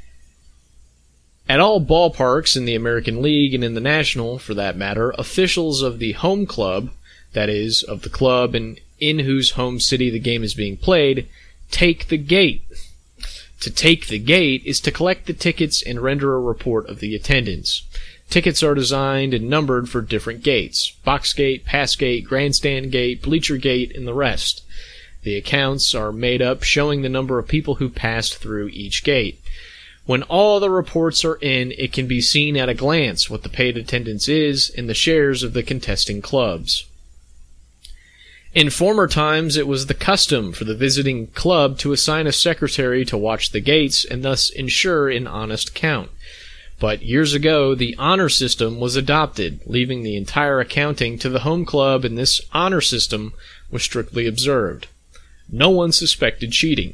S2: At all ballparks in the American League and in the National, for that matter, officials of the home club, that is, of the club and in whose home city the game is being played, take the gate. To take the gate is to collect the tickets and render a report of the attendance. Tickets are designed and numbered for different gates: box gate, pass gate, grandstand gate, bleacher gate, and the rest. The accounts are made up showing the number of people who passed through each gate. When all the reports are in, it can be seen at a glance what the paid attendance is in the shares of the contesting clubs. In former times, it was the custom for the visiting club to assign a secretary to watch the gates and thus ensure an honest count. But years ago, the honor system was adopted, leaving the entire accounting to the home club, and this honor system was strictly observed. No one suspected cheating.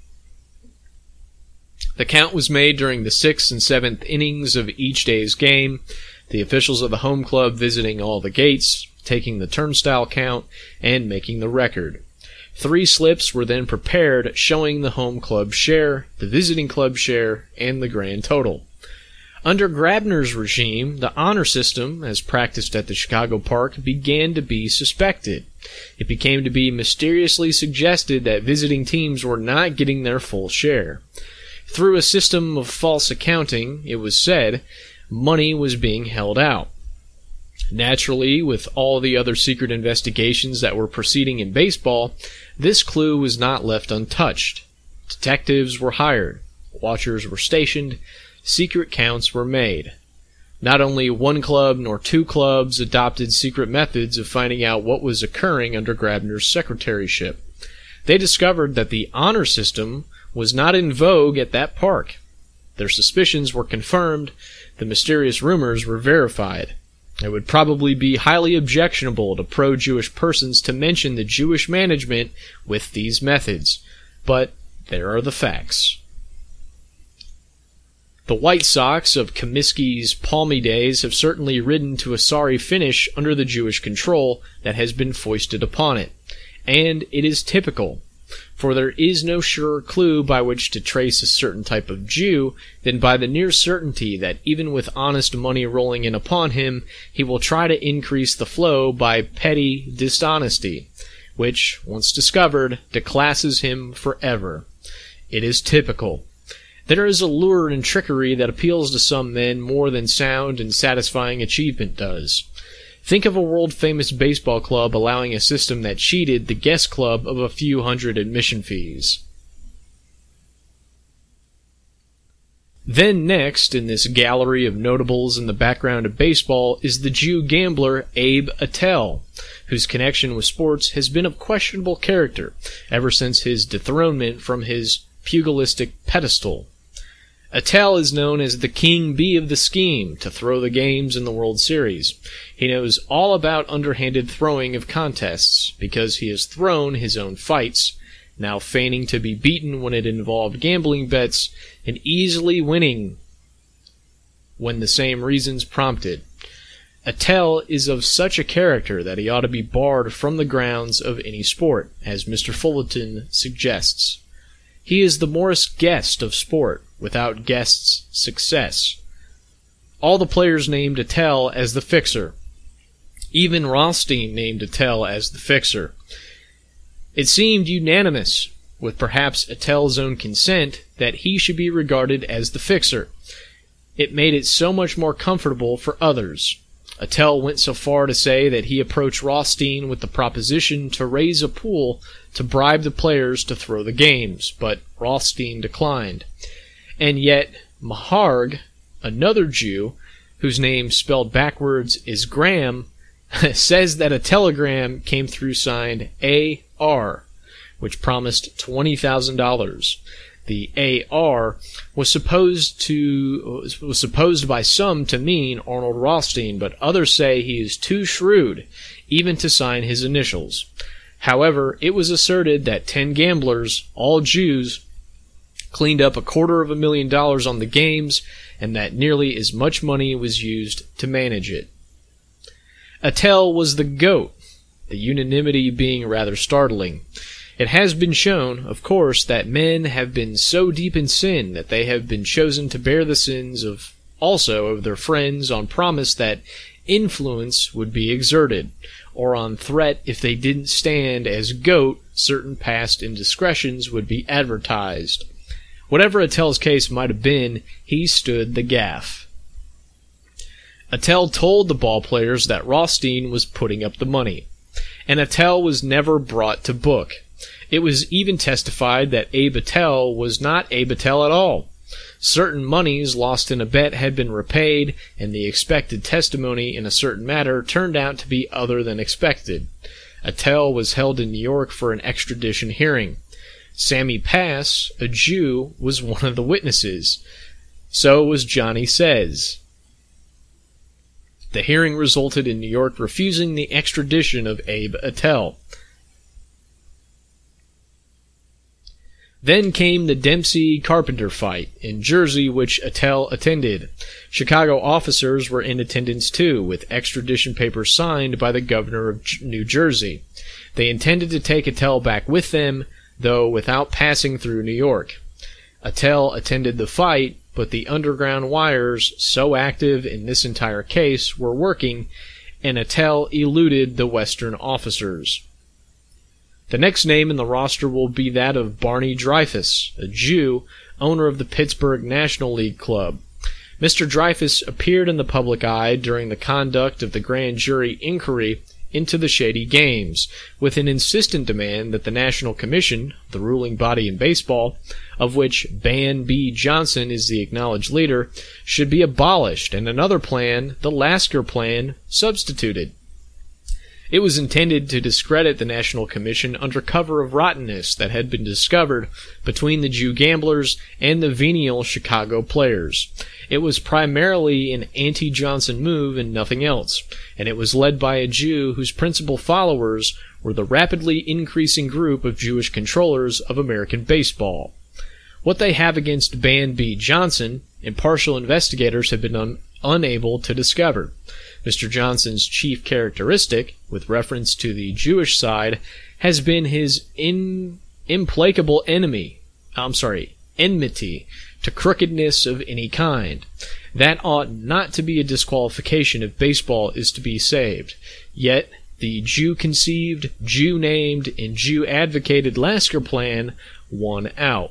S2: The count was made during the 6th and 7th innings of each day's game, the officials of the home club visiting all the gates, taking the turnstile count, and making the record. 3 slips were then prepared showing the home club share, the visiting club share, and the grand total. Under Grabner's regime, the honor system, as practiced at the Chicago Park, began to be suspected. It became to be mysteriously suggested that visiting teams were not getting their full share. Through a system of false accounting, it was said, money was being held out. Naturally, with all the other secret investigations that were proceeding in baseball, this clue was not left untouched. Detectives were hired, watchers were stationed, secret counts were made. Not only one club nor 2 clubs adopted secret methods of finding out what was occurring under Grabner's secretaryship. They discovered that the honor system was not in vogue at that park. Their suspicions were confirmed, the mysterious rumors were verified. It would probably be highly objectionable to pro-Jewish persons to mention the Jewish management with these methods, but there are the facts. The White Sox of Comiskey's palmy days have certainly ridden to a sorry finish under the Jewish control that has been foisted upon it, and it is typical. For there is no surer clue by which to trace a certain type of Jew than by the near certainty that even with honest money rolling in upon him, he will try to increase the flow by petty dishonesty, which, once discovered, declasses him forever. It is typical. There is a lure and trickery that appeals to some men more than sound and satisfying achievement does. Think of a world-famous baseball club allowing a system that cheated the guest club of a few hundred admission fees. Then next, in this gallery of notables in the background of baseball, is the Jew gambler Abe Attell, whose connection with sports has been of questionable character ever since his dethronement from his pugilistic pedestal. Attell is known as the King Bee of the scheme to throw the games in the World Series. He knows all about underhanded throwing of contests because he has thrown his own fights, now feigning to be beaten when it involved gambling bets and easily winning when the same reasons prompted. Attell is of such a character that he ought to be barred from the grounds of any sport, as Mr. Fullerton suggests. He is the Morris Guest of sport, without Guest's success. All the players named Attell as the fixer. Even Rothstein named Attell as the fixer. It seemed unanimous, with perhaps Attell's own consent, that he should be regarded as the fixer. It made it so much more comfortable for others. Attell went so far to say that he approached Rothstein with the proposition to raise a pool to bribe the players to throw the games, but Rothstein declined. And yet, Maharg, another Jew, whose name spelled backwards is Graham, says that a telegram came through signed A.R., which promised $20,000. The A.R. was supposed by some to mean Arnold Rothstein, but others say he is too shrewd even to sign his initials. However, it was asserted that 10 gamblers, all Jews, cleaned up $250,000 on the games, and that nearly as much money was used to manage it. Attell was the GOAT, the unanimity being rather startling. It has been shown, of course, that men have been so deep in sin that they have been chosen to bear the sins of their friends on promise that influence would be exerted, or on threat if they didn't stand as GOAT, certain past indiscretions would be advertised. Whatever Attell's case might have been, he stood the gaff. Attell told the ball players that Rothstein was putting up the money, and Attell was never brought to book. It was even testified that Abe Attell was not Abe Attell at all. Certain monies lost in a bet had been repaid, and the expected testimony in a certain matter turned out to be other than expected. Attell was held in New York for an extradition hearing. Sammy Pass, a Jew, was one of the witnesses. So was Johnny Says. The hearing resulted in New York refusing the extradition of Abe Attell. Then came the Dempsey-Carpenter fight in Jersey, which Attell attended. Chicago officers were in attendance too, with extradition papers signed by the governor of New Jersey. They intended to take Attell back with them, though without passing through New York. Attell attended the fight, but the underground wires, so active in this entire case, were working, and Attell eluded the Western officers. The next name in the roster will be that of Barney Dreyfuss, a Jew, owner of the Pittsburgh National League Club. Mr. Dreyfuss appeared in the public eye during the conduct of the grand jury inquiry into the shady games, with an insistent demand that the National Commission, the ruling body in baseball, of which Ban B. Johnson is the acknowledged leader, should be abolished and another plan, the Lasker Plan, substituted. It was intended to discredit the National Commission under cover of rottenness that had been discovered between the Jew gamblers and the venial Chicago players. It was primarily an anti-Johnson move and nothing else, and it was led by a Jew whose principal followers were the rapidly increasing group of Jewish controllers of American baseball. What they have against Ban B. Johnson, impartial investigators have been unable to discover. Mr. Johnson's chief characteristic, with reference to the Jewish side, has been his implacable enmity to crookedness of any kind. That ought not to be a disqualification if baseball is to be saved. Yet, the Jew-conceived, Jew-named, and Jew-advocated Lasker Plan won out.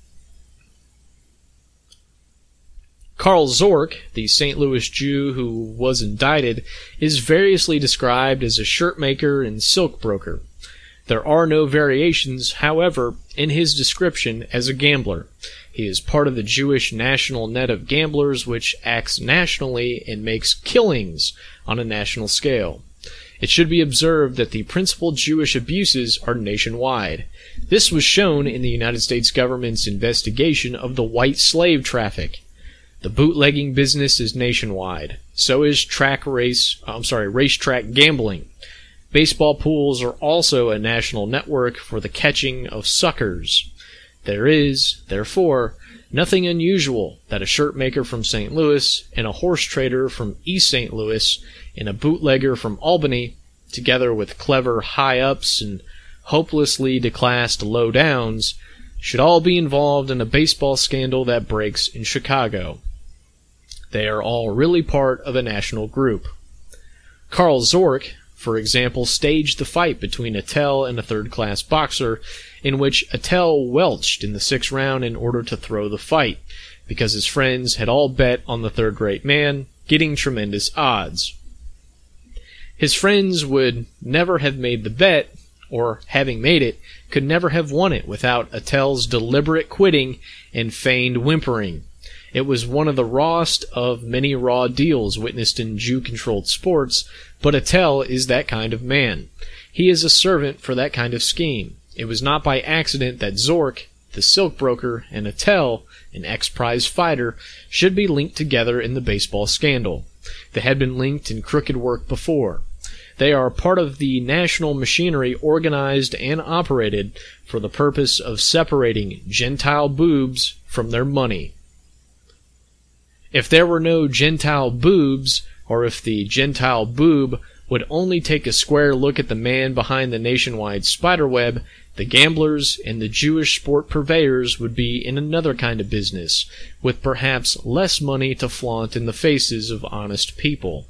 S2: Carl Zork, the St. Louis Jew who was indicted, is variously described as a shirt maker and silk broker. There are no variations, however, in his description as a gambler. He is part of the Jewish National Net of Gamblers, which acts nationally and makes killings on a national scale. It should be observed that the principal Jewish abuses are nationwide. This was shown in the United States government's investigation of the white slave traffic. The bootlegging business is nationwide. So is racetrack gambling. Baseball pools are also a national network for the catching of suckers. There is, therefore, nothing unusual that a shirt maker from St. Louis and a horse trader from East St. Louis and a bootlegger from Albany, together with clever high-ups and hopelessly declassed low-downs, should all be involved in a baseball scandal that breaks in Chicago. They are all really part of a national group. Carl Zork, for example, staged the fight between Attell and a third-class boxer, in which Attell welched in the 6th round in order to throw the fight, because his friends had all bet on the third-rate man, getting tremendous odds. His friends would never have made the bet, or, having made it, could never have won it without Attell's deliberate quitting and feigned whimpering. It was one of the rawest of many raw deals witnessed in Jew-controlled sports, but Attell is that kind of man. He is a servant for that kind of scheme. It was not by accident that Zork, the silk broker, and Attell, an ex-prize fighter, should be linked together in the baseball scandal. They had been linked in crooked work before. They are part of the national machinery organized and operated for the purpose of separating Gentile boobs from their money. If there were no Gentile boobs, or if the Gentile boob would only take a square look at the man behind the nationwide spiderweb, the gamblers and the Jewish sport purveyors would be in another kind of business, with perhaps less money to flaunt in the faces of honest people.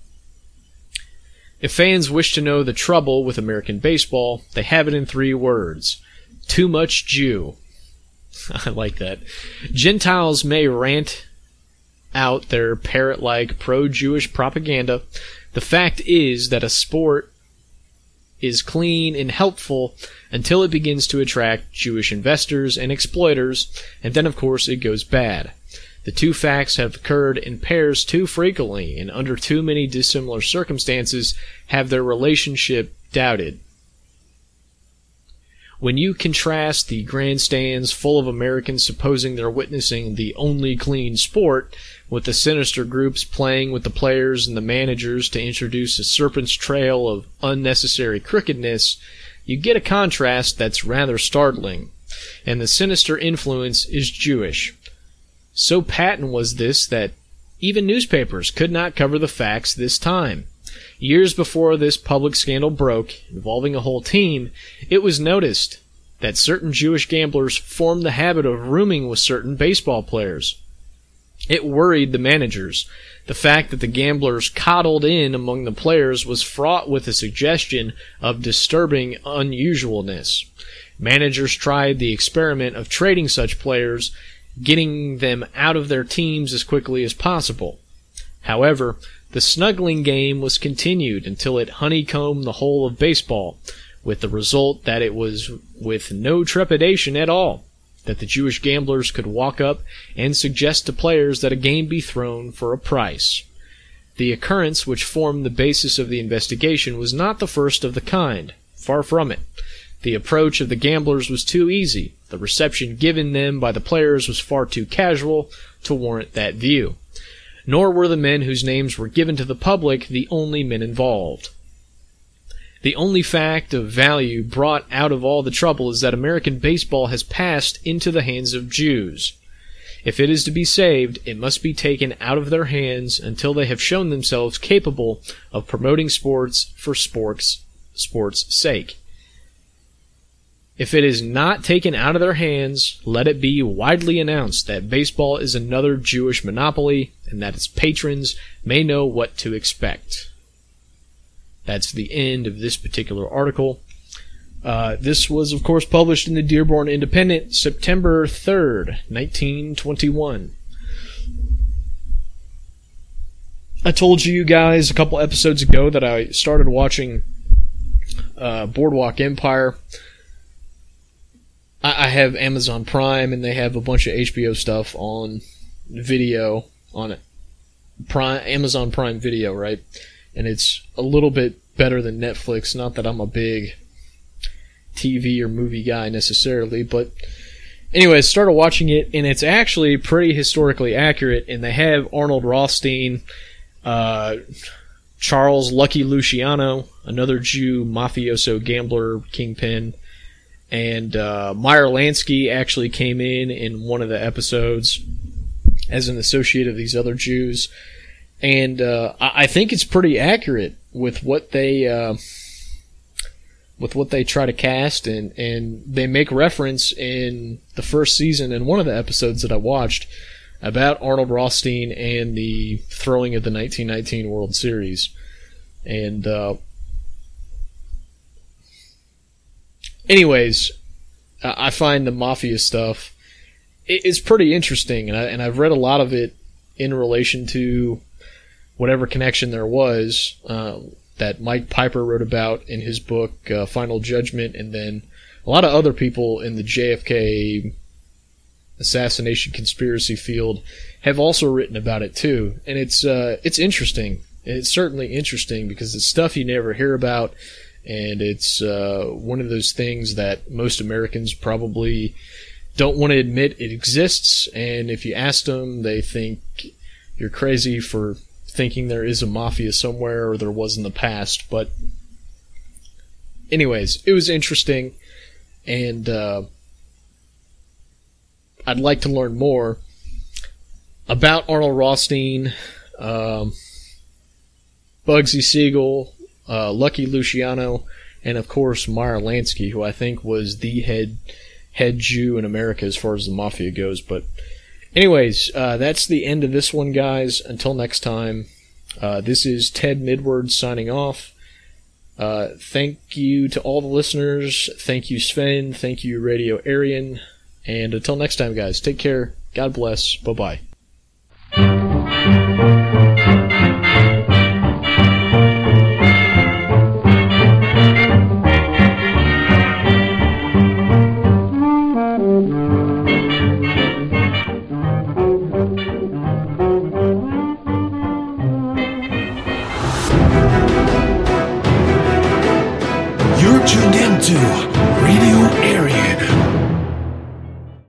S2: If fans wish to know the trouble with American baseball, they have it in 3 words. Too much Jew. I like that. Gentiles may rant out their parrot-like pro-Jewish propaganda. The fact is that a sport is clean and helpful until it begins to attract Jewish investors and exploiters, and then of course it goes bad. The two facts have occurred in pairs too frequently and under too many dissimilar circumstances have their relationship doubted. When you contrast the grandstands full of Americans supposing they're witnessing the only clean sport with the sinister groups playing with the players and the managers to introduce a serpent's trail of unnecessary crookedness, you get a contrast that's rather startling. And the sinister influence is Jewish. So patent was this that even newspapers could not cover the facts this time. Years before this public scandal broke, involving a whole team, it was noticed that certain Jewish gamblers formed the habit of rooming with certain baseball players. It worried the managers. The fact that the gamblers coddled in among the players was fraught with a suggestion of disturbing unusualness. Managers tried the experiment of trading such players, getting them out of their teams as quickly as possible. However, the snuggling game was continued until it honeycombed the whole of baseball, with the result that it was with no trepidation at all that the Jewish gamblers could walk up and suggest to players that a game be thrown for a price. The occurrence which formed the basis of the investigation was not the first of the kind, far from it. The approach of the gamblers was too easy. The reception given them by the players was far too casual to warrant that view. Nor were the men whose names were given to the public the only men involved. The only fact of value brought out of all the trouble is that American baseball has passed into the hands of Jews. If it is to be saved, it must be taken out of their hands until they have shown themselves capable of promoting sports for sports' sake. If it is not taken out of their hands, let it be widely announced that baseball is another Jewish monopoly and that its patrons may know what to expect. That's the end of this particular article. This was, of course, published in the Dearborn Independent, September 3rd, 1921. I told you guys a couple episodes ago that I started watching Boardwalk Empire. I have Amazon Prime, and they have a bunch of HBO stuff on video on it. Amazon Prime Video, right? And it's a little bit better than Netflix. Not that I'm a big TV or movie guy necessarily, but anyways, started watching it, and it's actually pretty historically accurate, and they have Arnold Rothstein, Charles Lucky Luciano, another Jew, mafioso, gambler, kingpin, and Meyer Lansky actually came in one of the episodes as an associate of these other Jews. And I think it's pretty accurate with what they try to cast, and they make reference in the first season in one of the episodes that I watched about Arnold Rothstein and the throwing of the 1919 World Series. And anyways, I find the mafia stuff is pretty interesting, and I've read a lot of it in relation to whatever connection there was that Mike Piper wrote about in his book Final Judgment, and then a lot of other people in the JFK assassination conspiracy field have also written about it too. And it's interesting. It's certainly interesting because it's stuff you never hear about, and it's one of those things that most Americans probably don't want to admit it exists, and if you ask them, they think you're crazy for thinking there is a mafia somewhere or there was in the past. But anyways, it was interesting, and I'd like to learn more about Arnold Rothstein, Bugsy Siegel, Lucky Luciano, and of course Meyer Lansky, who I think was the head Jew in America as far as the mafia goes. But anyways, that's the end of this one, guys. Until next time, this is Ted Midward signing off. Thank you to all the listeners. Thank you, Sven. Thank you, Radio Aryan. And until next time, guys, take care. God bless. Bye-bye.
S1: tuned into Radio